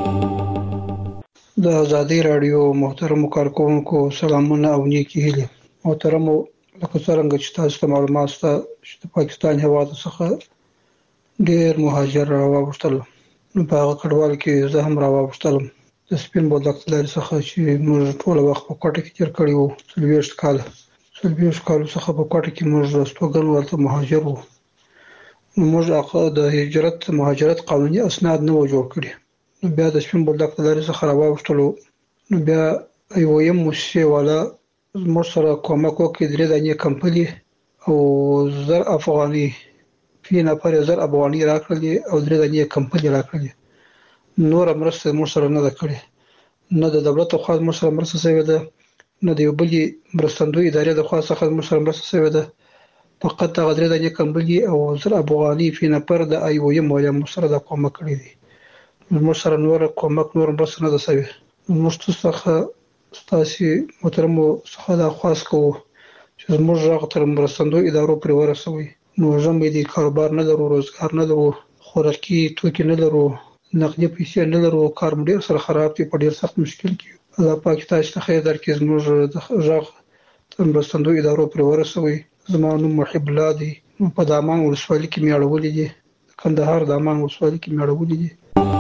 د ازادي رادیو محترم کارکونکو سلامونه او نیکی هیلې. محترم لکه څنګه چې تاسو ته معلومات شته چې د پاکستان هیواد څخه ډېر مهاجر راوښتل. نو په هغه کډوال کې زه هم راوښتلم د سپین بولدک لارې څخه چې موږ ټول وخت په کوټه کې تیر کړی وو. څلوېښت کاله څلوېښت کالو څخه په کوټه کې موږ راستوګن ورته مهاجر وو. نو موږ هغه د هجرت مهاجرت قانوني اسناد نه و جوړ کړي. نو بیا د سپین بولدک لارې څخه راوښتلو. نو بیا یو یم موسسې والا موږ سره کومک وکړي. درې دانې کمپنۍ او زر افغاني فی نفر زر افغاني راکړلې او درې دانې کمپنۍ راکړلې. نور مرسته موږ سره نه ده کړې. نه د دولت خو موږ سره مرسته شوې ده نه د یو بلې مرستندوی ادارې د خوا څخه موږ سره مرسته شوې ده. فقط هغه درې دانې کمپنۍ او زر افغاني فی نفر د آی او ایم والا موږ سره د کومک کړی دي. موږ سره نور کومک نور مرسته نه ده شوې. موږ څخه ستاسو محترم څخه دا خواست کوو چې موږ هغه تر مرستندوی ادارو پرې ورسوي. نو زموږ د کاروبار نه لرو، روزګار نه لرو، خوراکي توکي نه لرو، نقدي پیسې نه لرو، کار مو ډېر سره خراب دی، په ډېر سخت مشکل کې. الله پاک تاسو ته خیر درکړي. زموږ د ژغ تر مرستندوی ادارو پرې ورسوي. زما نوم محب الله دی. په دامان ولسوالۍ کې مې اړولې دي. کندهار دامان ولسوالۍ کې مې اړولې دي.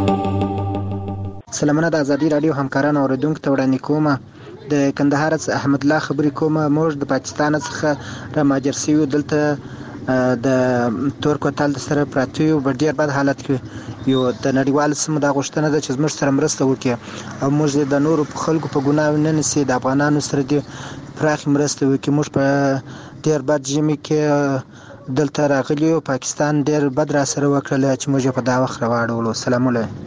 سلامونه د ازادي رادیو همکارانو اوریدونکو ته وړاندې کوم. د کندهار څخه احمد الله خبرې کوم. موږ د پاکستان څخه را مهاجر شوي دلته د تور کوتل سره پراته یو په ډېر بد حالت کې یو. د نړیوال سیمو دا غوښتنه ده چې زموږ سره مرسته وکړي او موږ د نورو خلکو په ګناه نه نیسي. د افغانانو سره دې پراخې مرسته وکړي. موږ په ډېر بد ژمي کې دلته راغلي یو. پاکستان ډېر بد را سره وکړل چې موږ په دا وخت راواړولو. سلام علیکم.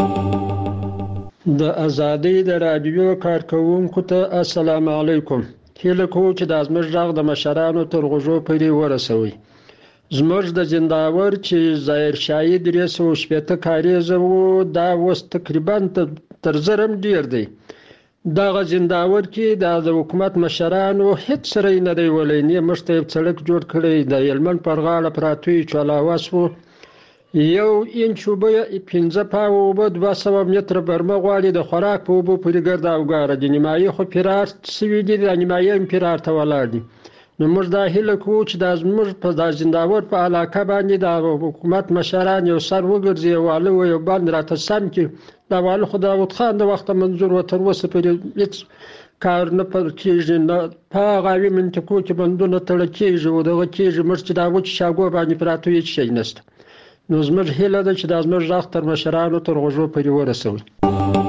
د ازادي د رادیو کارکونکو ته السلام علیکم. هیله کوم چې د زموږ غږ د مشرانو تر غوږو پورې ورسوي. زموږ د زنداور چې ظاهر شاهي درې سوه شپېته کاریزه وو دا اوس تقریبا تر زرم ډیر دی. دغه زنداور کې د حکومت مشرانو هیڅ سره نه دی ولې نه مشته سړک جوړ کړی د یلمن پر غاړه پراتوي چلاواس وو یو انچ وبه پنځه پاو وبه دوه سوه متره برمه غواړي د خوراک په وبو پورې ګرد او ګاره د نیمایي خو پیرار سوي دي د نیمایي پیرار ته ولاړ دي نو موږ دا هیله کوو چې د زموږ په د زنداور په علاقه باندې د حکومت مشران یو سر وګرځي والو یو باندې راته سم کې دا والو خو داود خان د وخت منظور و تر اوسه پورې هیڅ کار نه پر کېږي نه په هغه عوي منطقو کې بندونه تړل کېږي او دغه کېږي موږ چې دا وچ شاګو باندې پراته هیڅ شی نشته نو زموږ هیله ده چې دا زموږ غږ تر مشرانو تر غوږو پورې ورسوي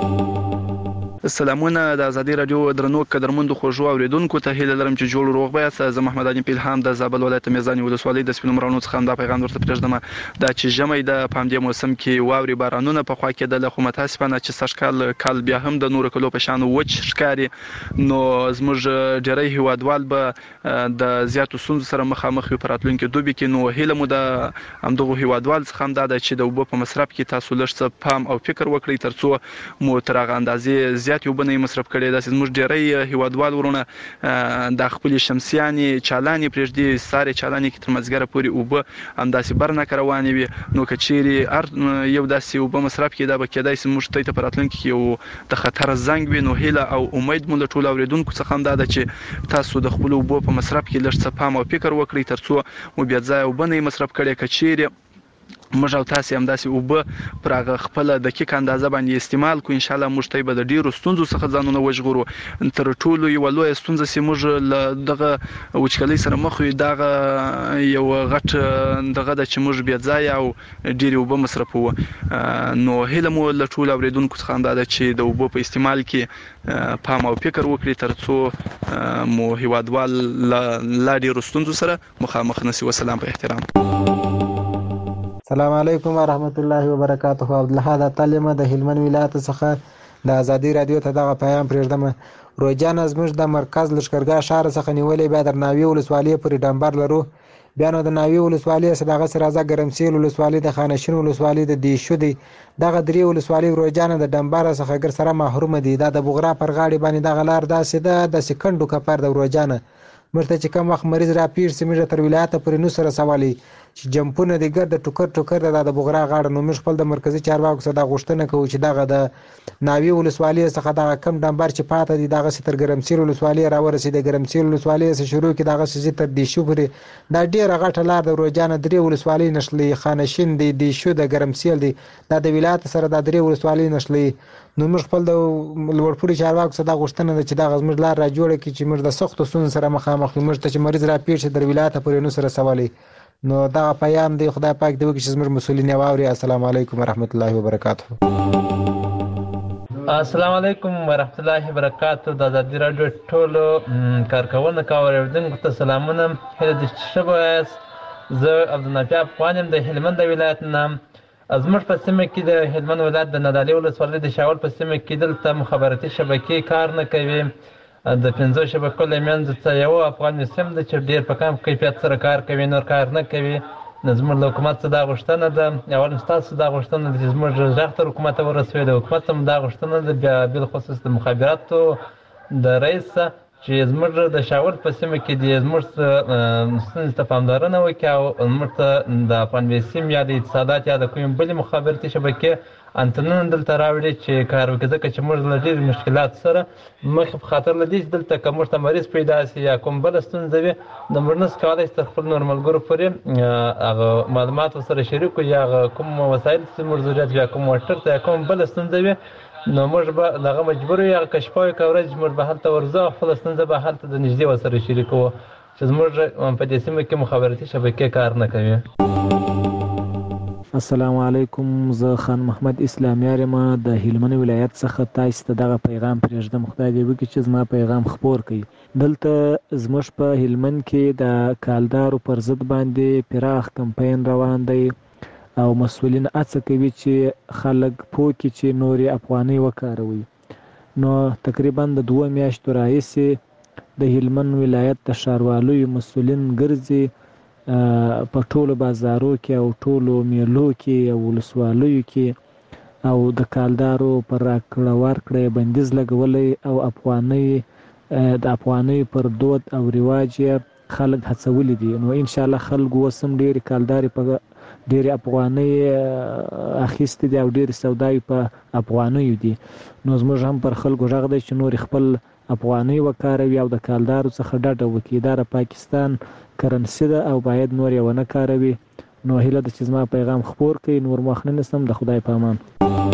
سلامونه د ازادي رادیو درنو قدرمنو خوږو اوریدونکو ته هیله لرم چې جوړ روغ بیاست. زه محمد علي پیلهام د زابل ولایت میزان ولسوالۍ د سپینو مرانو څخه دا پیغام ورته پرېږدم دا چې ژمی د پامدې موسم کې واوري بارانونه په خوا کې د لخوا متاسفانه چې سږکال کال بیا هم د نورو کلو په شان وچ ښکاري نو زموږ ډېری هیوادوال به د زیاتو ستونزو سره مخامخ وي په راتلونکي دوبي کې نو هیله مو د همدغو هیوادوال څخه هم دا ده چې د اوبو په مصرف کې تاسو لږ څه پام او فکر وکړئ ترڅو مو تر هغه اندازې زیات یو بنې مصرف کړي داسې زموږ ډېری هیوادوال ورونه د خپلې شمسیانې چالانې پرېږدي سارې چالانې کې تر مازدیګره پورې اوبه همداسې برنکه روانې وي نو که چیرې هر یو داسې اوبه مصرف کړي دا به کېدای شي موږ ته په راتلونکي کې یو د خطر زنګ وي نو هیله او امید مو له ټولو اورېدونکو څخه هم دا ده چې تاسو د خپلو اوبو په مصرف کې لږ څه پام او فکر وکړئ ترڅو مو بې ځایه اوبه نه مصرف کړي که چیرې موږ او تاسو هم داسې اوبه پر هغه خپل دقیق اندازه باندې استعمال کو ان شاء الله موږ ته به د ډیرو ستونزو څخه ځانونه وژغورو تر ټولو یو لوی ستونزه چې موږ له دغه وچکلۍ سره مخ یو دغه یو غټ دغه د چې موږ بیا ځای او ډیر اوبه مصرفو نو هله مو له ټولو اوریدونکو څخه اندازه چې د اوبو په استعمال کې پام او فکر وکړي ترڅو مو هیوادوال لا ډیرو ستونزو سره مخامخ نشي. والسلام په احترام. السلام علیکم ورحمت الله وبرکاته. عبدالحد تعلمه د هلمند ولایت څخه د ازادي رادیو ته دغه پیغام پرېږدم روجان زموږ د مرکز لشکرګاه شهر څخه نیولې بیا در ناوی ولسوالۍ پورې ډمبر لرو بیا نو د ناوی ولسوالۍ څخه دغه سره راځه ګرمسیل ولسوالۍ د خانشین ولسوالۍ د دیشو دی دغه درې ولسوالۍ روجان د ډمبر څخه ګر سره محروم دي دا د بغرا پر غاړې باندې دغه لار داسې ده د سکندو کفر د روجان مرته چې کوم وخت مریض را پیر سیمه تر ولایت پورې نو سره سوالي چې جمپونه د ګرد ټوکر ټوکر د بغرا غاړه نو موږ خپل د مرکزی چارواکو سره غوښتنه کوو چې دغه د ناوی ولسوالۍ څخه دغه کم ډمبر چې پاته دي دغه ستر ګرمسیر ولسوالۍ را ورسېد ګرمسیر ولسوالۍ څخه شروع کی دغه سې تر دی شو پورې دا ډیره غټه لار د روجانه درې ولسوالۍ نشلې خانشین دی دی شو د ګرمسیل دی د ولایت سره د درې ولسوالۍ نشلې نو موږ خپل د لوړپوړي چارواکو سره غوښتنه ده چې دغه زموږ لار را جوړه کړي چې موږ د سختو ستونزو سره مخامخ یو موږ ته چې مریض را پیښ شي د ولایت پورې نو سره سوالي نو دا پیغام دی خدای پاک دی چې زموږ مسولین واوري. السلام علیکم ورحمت الله وبرکاته. السلام علیکم ورحمت الله وبرکاته. د ازادي رادیو ټولو کارکونکو او اوریدونکو ته سلامونه. هله د شبه زه عبدالنافع افغان یم د هلمند ولایت نام زموږ په سیمه کې د هلمند ولایت د نادعلي ولسوالۍ د شاول په سیمه کې دلته مخابراتي شبکې کار نه کوي د پنځو شبکو له منځ څخه یو افغان سیم د چې ډېر په کم کیفیت سره کار کوي نور کار نه کوي نو زموږ له حکومت څخه دا غوښتنه ده اول ستاسو دا غوښتنه ده چې زموږ غږ تر حکومت ورسوي د حکومت هم دا غوښتنه ده بیا بالخصوص د مخابراتو د رئیس چې زموږ د شاول په سیمه کې د زموږ ستونزې ته پاملرنه وکړي او زموږ ته د افغان سیم یا د اتصالات یا د کومې بلې مخابراتي شبکې انتنونه دلته راوړي چې کار وکړي ځکه چې موږ له ډېرو مشکلات سره مخ په خاطر له دې چې دلته که موږ ته مریض پیدا شي یا کوم بله ستونزه وي نو موږ نشو کولی چې تر خپل نور ملګرو پورې هغه معلومات ورسره شریک کړو یا هغه کوم وسایل چې موږ ضرورت یا کوم موټر ته یا کوم بله ستونزه وي نو موږ به دغه مجبور یو هغه کشفه وکړو که ورځ موږ به هلته ورځو او خپله ستونزه به هلته د نږدې ورسره شریکوو چې زموږ په دې سیمه کې مخابراتي شبکې کار نه کوي. السلام علیکم. زه خان محمد اسلامیار یم د هلمند ولایت څخه تاسو ته دغه پیغام پرېږدم خدای دې وکړي چې زما پیغام خپور کړي. دلته زموږ په هلمند کې د کالدارو پر ضد باندې پراخ کمپاین روان دی او مسؤلین هڅه کوي چې خلک پوه کړي چې نورې افغانۍ وکاروي. نو تقریبا د دوه میاشتو راهیسې د هلمند ولایت د ښاروالیو مسؤلین ګرځي په ټولو بازارو کې او ټولو میلو کې او ولسوالیو کې او د کالدارو پر راکړه ورکړه بندیز لګولې او افغاني د افغاني پر دود او رواج خلک هڅولې دي. نو ان شاء الله خلک وسم ډېر کالداري په ډېر افغاني اخیست دي او ډېر سوداوي په افغاني دي. نو زموږ هم پر خلکو غږ دی چې نور خپل افغاني وکاروي او د کالدارو څخه ډډه وکړي. دا د پاکستان کرنسي ده او باید نور یې ونه کاروي. نو هیله ده چې زما پیغام خپور کړي. نور مخ نه نسم. د خدای په امان.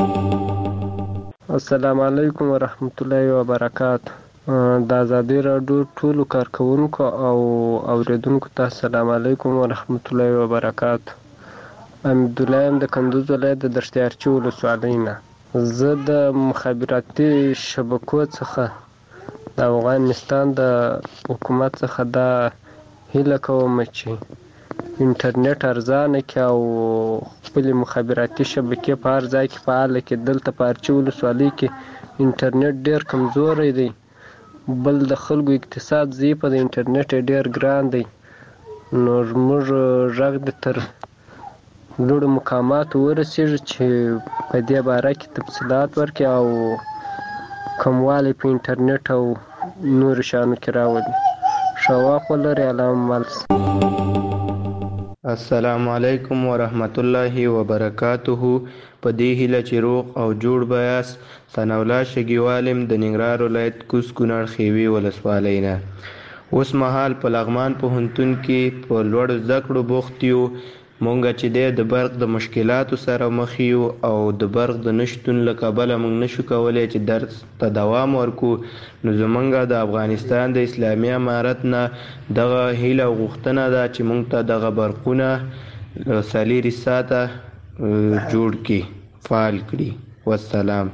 السلام علیکم ورحمت الله وبرکاته. د ازادي راډیو ټولو کارکونکو او اوریدونکو ته السلام علیکم ورحمت الله وبرکاته. حمید الله د کندوز ولایت د دشتیارچی ولسوالۍ نه. زه د مخابراتي شبکو څخه د افغانستان د حکومت څخه دا هیله کوم چې انټرنیټ ارزانه کړي او خپل مخابراتي شبکې په هر ځای کې فعال کړي. دلته په ارچی ولسوالۍ کې انټرنیټ ډیر کمزوری دی. بل د خلکو اقتصاد ضعیف دی. انټرنیټ ډیر ګران دی. نو موږ غږ د تر لوړو مقاماتو ورسېږي چې په دې باره کې تفصیلات ورکړي او کموالی په انټرنیټ او نورو شیانو کې راولي. ښه وخت ولرئ. الله مو مل شي. السلام علیکم ورحمت الله وبرکاته. په دې هیله چې روغ او جوړ بیاست. ثناءالله شګیوالم د ننګرهار ولایت کوز کونړ خیوي ولسوالۍ نه. اوس مهال په لغمان پوهنتون کې په لوړو زده کړو بوخت یو. مونږ چې د برق د مشکلاتو سره مخ یو او د برق د نشتون له کبله مونږ نشو کولی چې درس ته دوام ورکو. نو زمونږ د افغانستان د اسلامي امارت نه دغه هیله او غوښتنه ده چې مونږ ته دغه برقونه څلېرې ساعته جوړ کړي، فعال کړي. والسلام.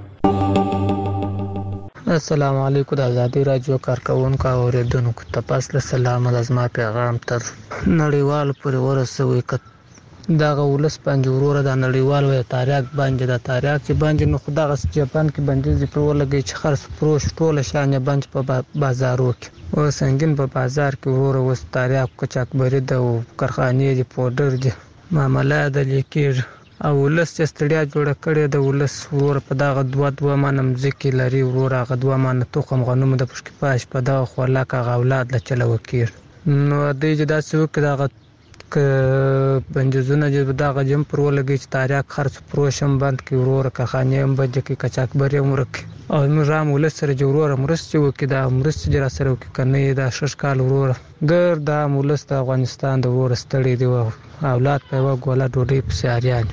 السلام علیکم. د ازادي راډیو کارکونکو او اوریدونکو ته پاس له سلام د زما پیغام تر نړیوال پورې ورسوي. که دغه ولس باندې وروره د نړیوال وی تاریخ باندې د تاریخ چې باندې نو خدغه جاپان کې باندې پر ولګي چې خرڅ پروش ټوله شان باندې په بازارو کې او سنگین په بازار کې وروره وس تاریخ کچاکبري د کارخانې دی پودر دی معاملات د لیکیر او ولس چې ستړیا جوړه کړې د ولس وروره په دغه دوه دوه مانم ځکه لري وروره هغه دوه مان توقم غنوم د پښکې پاش په دغه خلاک اولاد له چلو وکیر. نو د دې د څوک دغه ک بنجزونه چې دغه جم پر ولګي چې تاریخ خرڅ پروشم بند کې وروره کارخانې هم بد کې کچاکبري مرک او نظام ولس سره جوړوره مرسته وکي دا مرسته جرا سره وکي کنه دا شش کال وروره ګر دا ولس د افغانستان د وروره ستړي دی اولاد په وګوله ډوډۍ په سیاریان.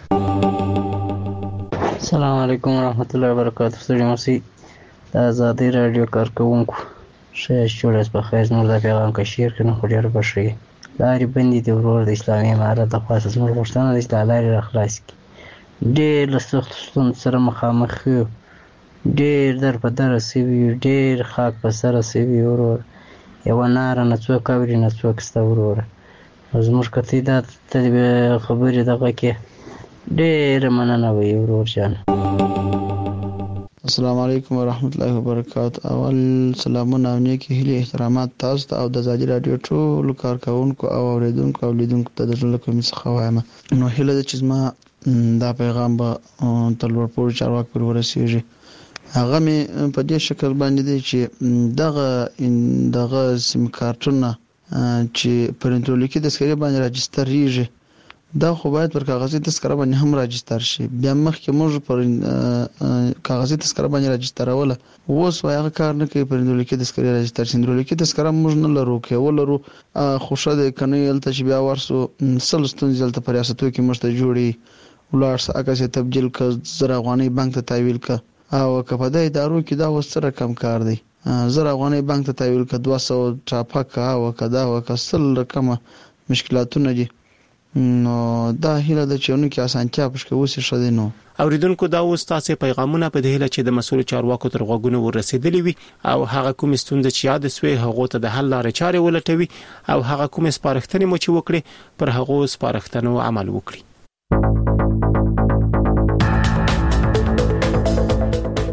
السلام علیکم ورحمت الله وبرکاته. ستړي مرسي د ازادي راډیو کارکونکو شه جوړس په خیر نور د پیغام کې شیر کنه خو ډیر بشي لاري بندي د ورور د اسلامي امارت د خاص زموږ غوښتنه د استعلاري راخلاص کی ډېر له سخت ستون سره مخامخ ډېر در په در سوي ډېر خاک په سره سوي ورور یو نار نه څوک اوري نه څوک ستا ورور زموږ کتي دا خبرې دغه کې ډېر مننه وي ورور جان. السلام علیکم ورحمت الله وبرکاته. اول سلامونه او نیکی هیله احترامات تاسو ته او د ازادي راډیو ټول کارکونکو او اوریدونکو او لیدونکو ته د ټول کوم څه وایم. نو هیله ده چې ما دا پیغام به تر ورپورې چارواکو پورې ورسیږي. هغه مې په دې شکل باندې دی چې دغه دغه سیم کارتونه چې پرنټولیکي د سکري باندې راجستریږي دا خو باید پر کاغذي تذکره باندې هم راجستر شي. بیا مخکې موږ پر کاغذي تذکره باندې راجستروله اوس هغه کار نه کوي. پرنټولیکي تذکره راجستر شي. پرنټولیکي تذکره موږ نه لرو کې ولرو خوشا د کنه یلته چې بیا ورسو سلستون زلته پر ریاستو کې موږ ته جوړي ولارس اکه تبديل ک زره افغاني بانک ته تحویل ک او کپه د ادارو کې دا وسره کم کار دی. زره افغاني بانک ته تحویل ک دوه سوه چاپه کا او کدا او کسل رقم مشکلاتونه دي. نو دا هیله د چونو کې اسانتیا پښکه وسی شوه نو اوریدونکو دا اوس تاسو پیغامونه په دې هله چې د مسول چارواکو تر غوګونو ورسېدلې وي او هغه کوم ستونزې چې یاد سوي هغه ته د حل لارې چارې ولټوي او هغه کوم سپارښتنې مو چې وکړي پر هغه سپارښتنو عمل وکړي.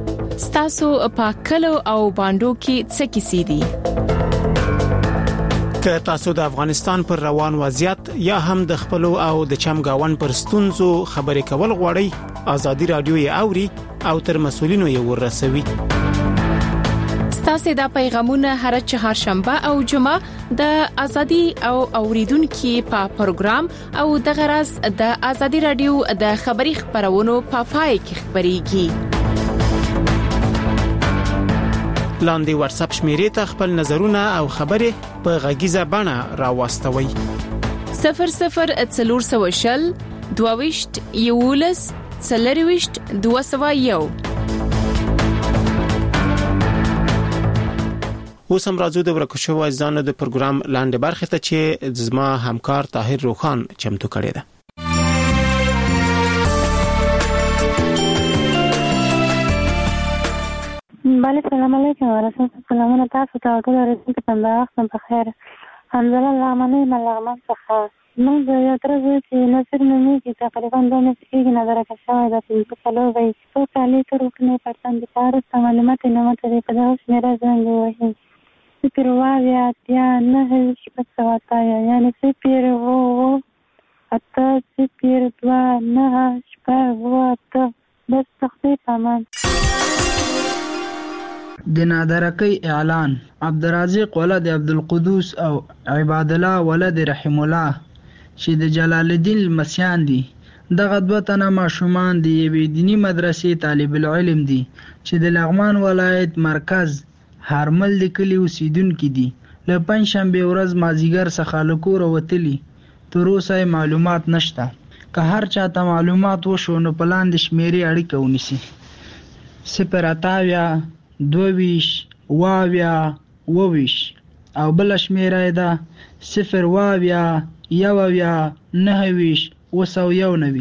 ستاسو په کلو او باندو کې څه کیسې دي؟ که تاسو د افغانستان پر روان وضعیت یا هم د خپل او د چمګاون پر ستونزو خبرې کول غواړئ ازادي رادیو یې اوري او تر مسولینو یې ورسوي. تاسو د پیغامونه هر چهارشنبه او جمعه د ازادي او اوریدونکو په پروګرام او د غرض د ازادي رادیو د خبري خبرونو په پای کې خبريږي. لاندې واتس اپ شمیرې ته خپل نظرونه او خبرې په غږیزه بڼه راوستوي. صفر صفر څلور سوه شل دوهويشت یولس څلرويشت دوه سوه یو. اوس هم راځو د ورکوشو ځانو د پروګرام لاندې برخه ته چې زما همکار طاهر روخان چمتو کړی دی. بله سلام علیکم ورحمت سلامونه تاسو ته ټول ورسېږي په وخت په خیر. حمزله لغمنی ملغمن څخه موږ د یو تر چې نصر نومي کې تقریبا دوه میاشتې کېږي نظر کشوی د پنځه څلور وی څو کالي تر وکنه پرتن د پاره معلومات نه مته په دغه شمیره زنګ وایي صفر واویا اتیا نه شپږ سوه اتیا یعنی صفر اوه اته صفر دوه نه شپږ اوه اته بس تخفیف امان. د نادرکی اعلان عبدالرزاق ولد عبدالقدوس او عباد الله ولد رحم الله چې د جلال الدین المسیان دي. دغه دوه تنه ماشومان د یوې دینی مدرسې طالب العلم دي چې د لغمان ولایت مرکز هرمل د کلی اوسیدونکي دي. له پنځشنبه ورځ مازیګر څخه له کوره وتلي تر اوسه معلومات نشته. که هر چاته معلومات وشو نو په لاندې شمیرې اړیکه ونیسي صفر اتاویا دوویش واویا وویش او بل شمیره ده صفر واویا یوویا نهویش وسو یو نوی.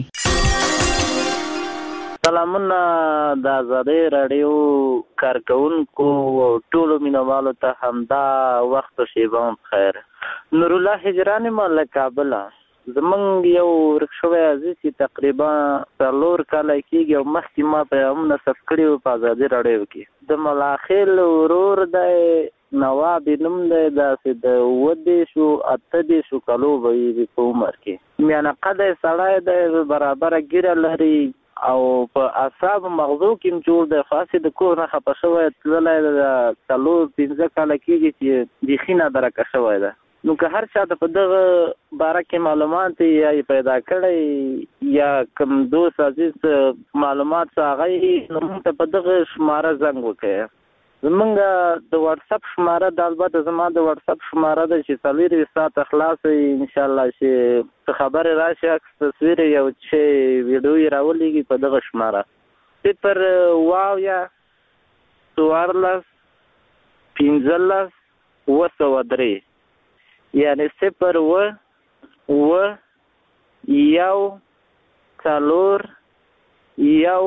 سلامونه د ازادي رادیو کارکونکو او ټولو مینوالو ته همدا وخت شیبان خیر. نور الله هجرانی مال کابل زمونږ یو ورکشوی عزیز چې تقریبا څلور کاله کېږي او مخکې ما په هم نصب کړي وو په ازادي راډیو کې. د ملاخیل ورور دی نواب نوم دی داسې د اووه دېرشو اته دېرشو کالو به وي په عمر کې. میانه قده سړی دی برابره ږیره لري او په اعصابو مغزو کې هم جوړ دی. خاصې د کور نه خفه شوی تللی د څلور پنځه کاله کېږي چې بیخي نادرکه شوی ده. نو که هر چا ته په دغه باره کې معلومات یا پیدا کړی یا کوم دوست عزیز معلومات څه هغه نو موږ ته په دغه شماره زنګ وکړئ. زمونږ د واتس اپ شماره د البته زما د واتس اپ شماره ده چې څلورویشت ساعته خلاص وي انشاءالله چې څه خبرې راشي عکس تصویر یو چې ویډیو یې راولېږي په دغه شماره صفر واویا څوارلس پنځلس اووه سوه درې یعنی صفر و و یو څلور یو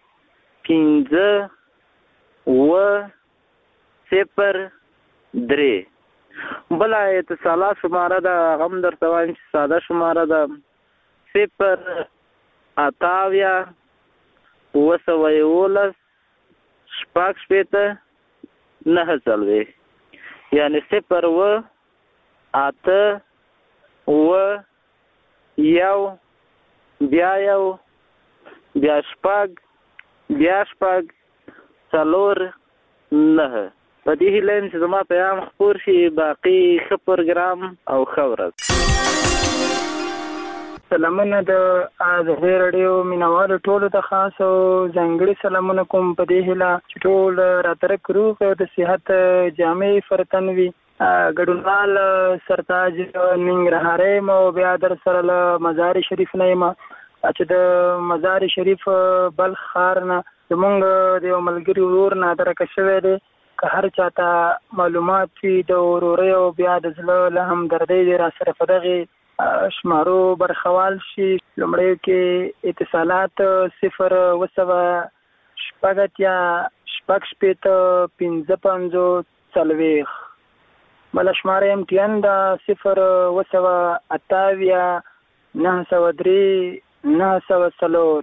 پنځه و صفر درې. بله اتصالات شماره ده هغه هم درته وایم چې ساده شماره ده صفر اتاویا اووه سوه یولس شپږ شپېته نهه څلوېښت یعنی صفر و اته اووه یو بیا یو بیا شپږ بیا شپږ څلور نهه. په دې هیله یم چې زما پیغام خپور شي. باقي ښه پروګرام او ښه ورځ. سلامونه د ازادي رادیو مینوالو ټولو ته خاص او ځانګړي سلامونه کوم په دې هیله چې ټول راترک روغ او د صحت جامع فرتن وي. ګډونوال سرتاج ننګرهاري مو بیا در سره له مزار شریف نه یم چې د مزار شریف بلخ ښار نه زمونږ د یو ملګري ورور نادرکه شوی دی. که هر چاته معلومات وي د ورورۍ او بیا د زړه له همدردۍ دی را سره په دغې شمارو برخوال شي. لومړیو کې اتصالات صفر اووه سوه شپږ اتیا شپږ شپېته پنځه پنځوس څلوېښت. بله شماره ام ټي ان ده صفر اووه سوه اتاویا نهه سوه درې نهه سوه څلور.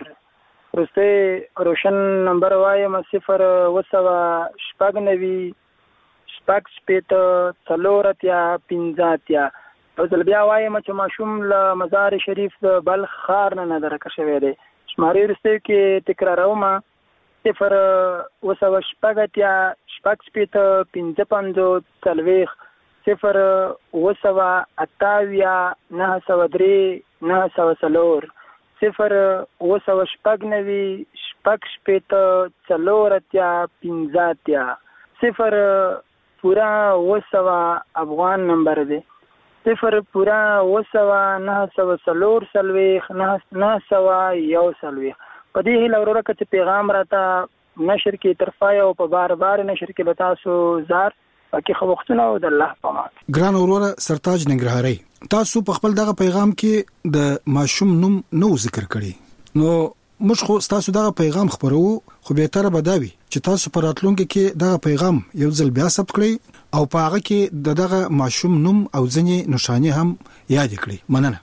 وروستی روشن نمبر وایم صفر اووه سوه شپږ نوي شپږ شپېته څلور اتیا پنځه اتیا. یو ځل بیا وایم چې ماشوم له مزار شریف د بلخ ښار نه درکه شوی دی. شمارې وروستیو کې تکراروم: صفر اوه سوه شپږ اتیا شپږ شپېته پنځه پنځوس څلوېښت، صفر اوه سوه اته اویا نهه سوه درې نهه سوه څلور، صفر اوه سوه شپږ نوي شپږ شپېته څلور اتیا پنځه اتیا، صفر پورا اوه سوه افغان نمبر دی. صفر پورا اوه سوه نهه سوه څلور څلوېښت نهه سوه یو څلوېښت. په دې هیله وروره که چې پیغام راته نشر کې ترفای او په بار بار نشر کې له تاسو زار پکې خو وختونه او د الله په امان. ګران وروره سرتاج ننګرهاري، تاسو په خپل دغه پیغام کې د ماشوم نوم نو ذکر کړی، نو موږ خو تاسو دغه پیغام خبرو خو به تر بداوي چې تاسو پر راتلونکي کې دغه پیغام یو ځل بیا ثبت کړئ او په هغه کې د دغه ماشوم نوم او ځینې نښانې هم یاد کړئ. مننه.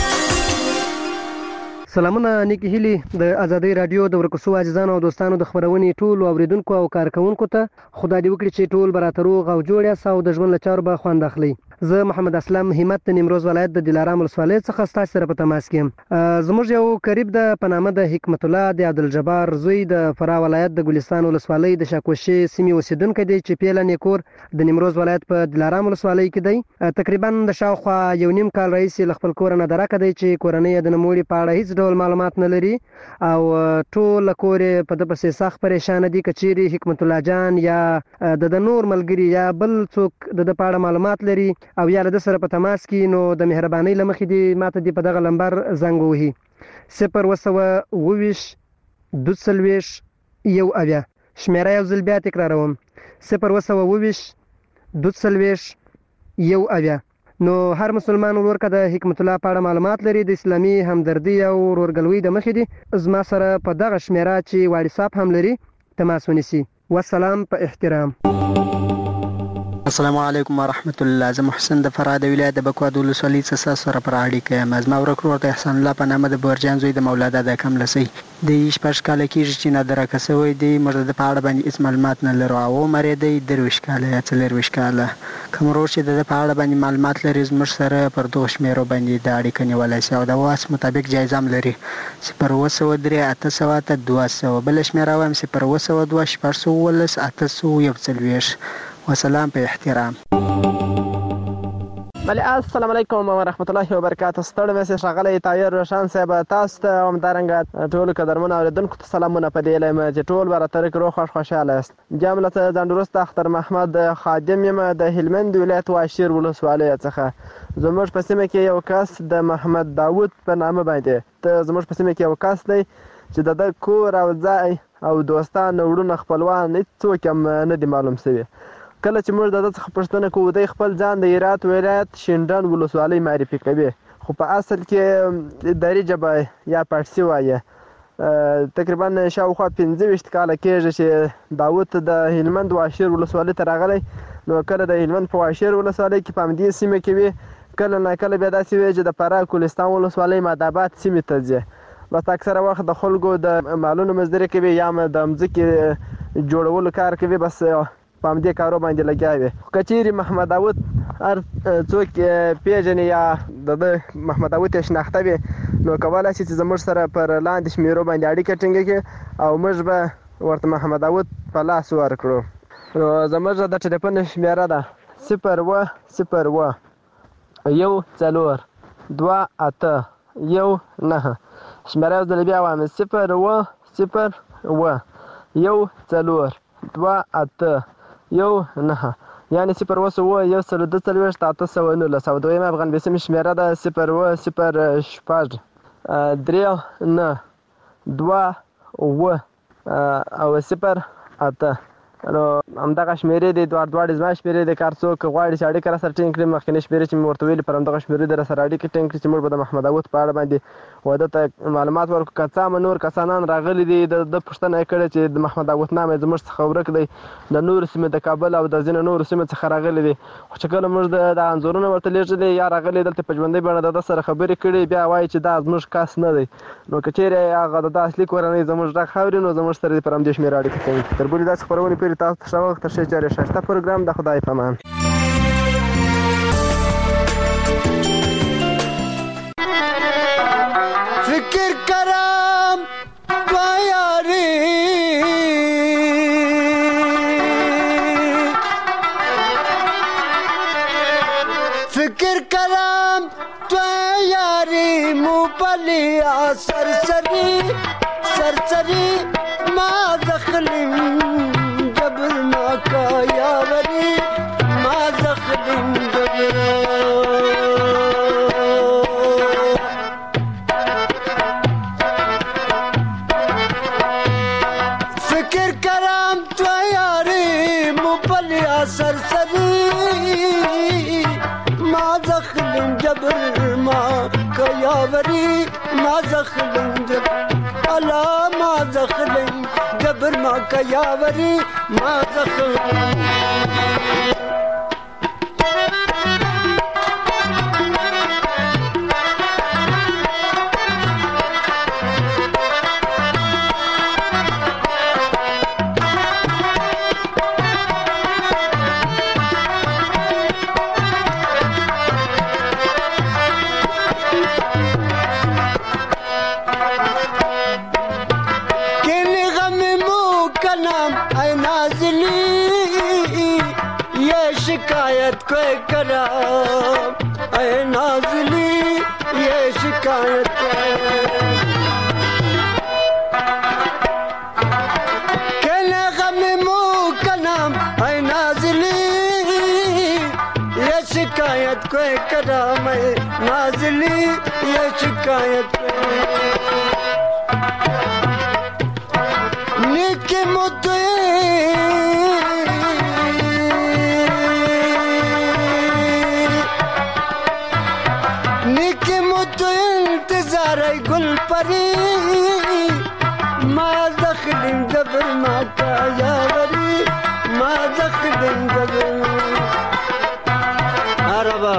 سلامونه نیکی هیلی د ازادي رادیو د ورکوسو عزیزانو او دوستانو د خبرونې ټول اوریدونکو او کارکونکو ته خدای دې وکړي چې ټول برابر روغ او جوړ یاست او د ژوند له چارو به خوند اخلي. زه محمد اسلام همت د نیمروز ولایت د دلارام ولسوالۍ څخه ستاسو سره په تماس کې یم. زموږ یو قریب د پنامه د حکمت الله د عبدالجبار زوی د فراه ولایت د ګلستان ولسوالۍ د شاکوشي سیمې اوسیدونکی دی چې پیله نیکور د نیمروز ولایت په دلارام ولسوالۍ کې دی. تقریبا د شاوخوا یو نیم کال راهیسې له خپل کور نه درکه دی چې کورنۍ یې د نوموړي په اړه هیڅ ډول معلومات نه لري او ټول کور په د پسې سخت پریشان دي. کچيري حکمت الله جان یا د نور ملګری یا بل څوک د د پاړه معلومات لري او یا د سره په تماس کې، نو د مهرباني لمخې دی ماته دی په دغه لمبر زنګ وهي: صفر اوه سوه اوه ویشت دوه څلوېښت یو اویا. شمیره یو ځل بیا تکراروم: صفر اوه سوه اوه ویشت دوه څلوېښت یو اویا. نو هر مسلمان ورور که د حکمت الله په اړه معلومات لري د اسلامي همدردي او ورورګلوۍ د مخې دی زما سره په دغه شمیره چې واټساپ هم لري تماس ونیسي. والسلام په احترام. السلام علیکم ورحمت الله. زه محسن د فراه د ولایت د بکوا د ولسوالۍ څخه سره پر اړیکه یم. زما ورک ورور د احسان الله په نامه د بورجان زوی د مولا دادا کملسۍ د شپږ کاله کېږي چې نه درکه سوی دی. موږ د په اړه باندې هېڅ معلومات نه لرو او عمر یې دی درویشت کاله یا څلېرویشت کاله. کوم ورور چې د په اړه باندې معلومات لري زموږ سره پر دغو شمېرو باندې د اړیکه نیولی شي او د واس مطابق جایزه هم لري: صفر اوه سوه درې اته سوه اته دوه سوه. بله شمېره وایم: صفر اوه سوه دوه شپږ سوه اوولس اته سوه یو څلوېښت. وسلام په احترام. بله السلام علیکم ورحمت الله وبرکاته. ستړی مې ښاغلی طاهر روشن صاحب تاسو ته همدارنګه ټولو قدرمنو اورېدونکو ته سلامونه په دې یم چې ټول به راتلونکي کې روغ خوښ خوشحاله یاست. بیا هم له ځان وروسته اختر محمد خادم یم د هلمند ولایت واشیر ولسوالۍ څخه. زموږ په سیمه کې یو کس د محمد داود په نامه باندې ته زموږ په سیمه کې یو کس دی چې د ده کور او ځای او دوستان وروڼه خپلوان هېڅوک هم نه دي معلوم شوي. کله چې موږ د ده څخه پوښتنه کوو دی خپل ځان د هرات ولایت شینډنډ ولسوالۍ معرفي کوي، خو په اصل کې دري ژبه یا پارسي وایي. تقریبا شاوخوا پنځه ویشت کاله کېږي چې داود د هلمند واشیر ولسوالۍ ته راغلی. نو کله د هلمند په واشیر ولسوالۍ کې په همدې سیمه کې وي، کله نه کله بیا داسې وي چې د فراه کولستان ولسوالۍ ماداباد سیمې ته ځي. بس اکثره وخت د خلکو د مالونو مزدوري کوي یا د مځکې جوړولو کار کوي، بس په همدې کارو باندې لګیا وي. که چیرې محمد داود هر څوک پیژني یا د ده محمد داود یې شناخته وي نو کولی شي چې زموږ سره پر لاندې شمېرو باندې اړیکه ټینګه کړي او موږ به ورته محمد داود په لاس ورکړو. نو زموږ د ټلیفون شمېره ده صفر اوه صفر اوه یو څلور دوه اته یو نهه. شمېره یو ځل بیا وایم: صفر اوه صفر اوه یو څلور دوه اته یو نهه، یعنې صفر اوه سوه یو سل دوه څلوېښت اته سوه نولس. او دویمه افغان بیسیمې شمېره ده صفر اوه صفر شپږ درې نه دوه اوه او صفر اته. نو همدغه شمېرې دي، دواړه دواړې زما شمېرې دي. که هر څوک غواړي چې اړیکه راسره ټینګ کړي مخکینۍ شمېرې چې مې ورته ویلي پر همدغه شمېرې دې راسره اړیکه ټینګ کړي چې موږ به د محمد داود په اړه باندې واده ته معلومات ورکړو. که څه هم نور کسانان راغلي دي د ده پوښتنه یې کړې چې د محمد داود نام یې زموږ څخه ورک دی، د نورو سیمې د کابل او د ځینو نورو سیمو څخه راغلي دي. خو چې کله موږ د انځورونه ورته لېږلي یا راغلي دلته په ژوندۍ بڼه د ده سره خبرې کړي بیا وایي چې دا زموږ کس نه دی. نو که چیرې هغه د ده اصلي کورنۍ زموږ غږ اوري نو زموږ سره دې پر همدې شمېره اړیکه کوي. تر بلې داسې خپرونې پورې تاسو ته ښه وخت ښه چارې ښایسته پروګرام د خدای په امان. فکر کرم یاری فکر کرم تو یاری موبلیا سرسری سرسری ما دخلم جبر ما کا یاوری ما دخلم جبر فکر کرم تو یاری موبلیا سرسری ما دخلم جبر ما کا یاوری ما دخلم جبر الا ما دخلم جبر ما کا یاوری ما دخلم शिकायत कोई करा ऐ नाज़ली ये शिकायत कहने गम मुँह का नाम ऐ नाज़ली ये शिकायत कोई करा मैं नाज़ली ये शिकायत निकी मुद्दे गुल परी मा दखलिम जबर मा का यावरी मा दखलिम जबर अरबा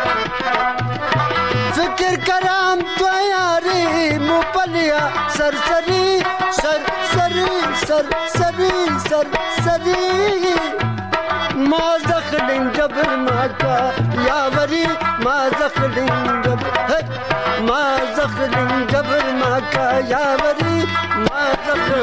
फिक्र कराम तो यारी मुपलिया सरसरी सरसरी सरसरी सरसरी मा दखलिम जबर मा का यावरी मा दखलिम जबर ما زخل جبر ما کا یاوری ما زخل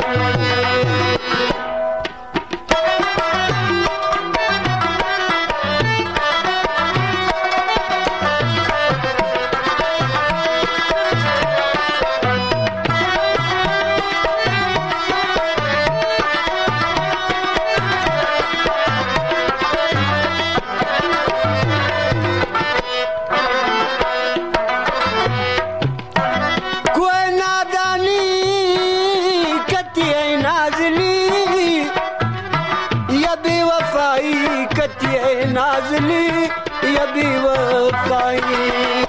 नाज़ली या बेवफाई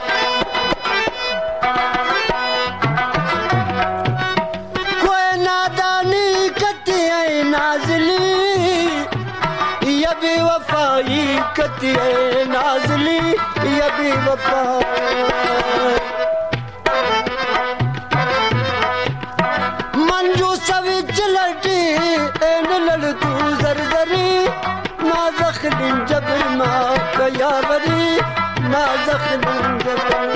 कोई नादानी कती है नाज़ली या बेवफाई कती है नाज़ली या बेवफाई मंजू सभी चलती एन लड़ तू जरजरी ما زخل جبر ما كيابري ما زخل جبر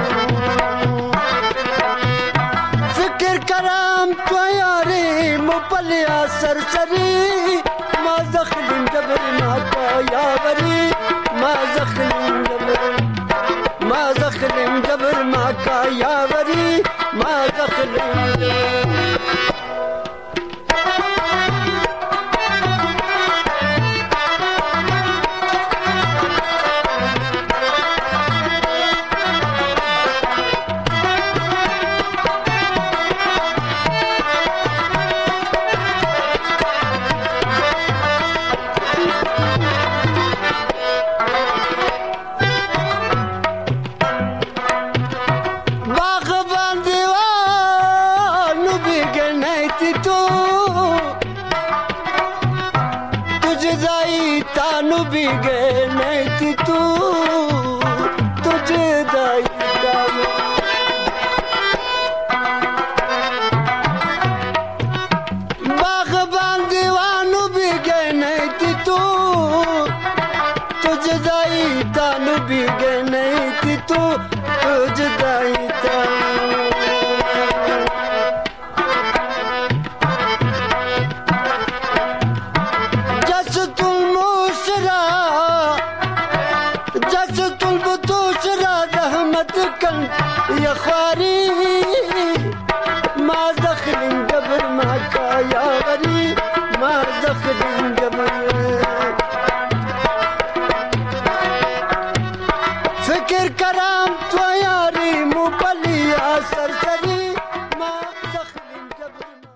فكر كلام طياري مبليا سرسري ما زخل جبر ما كيابري ما زخل جبر ما زخل جبر ما كيابري ما زخل جبر زخلم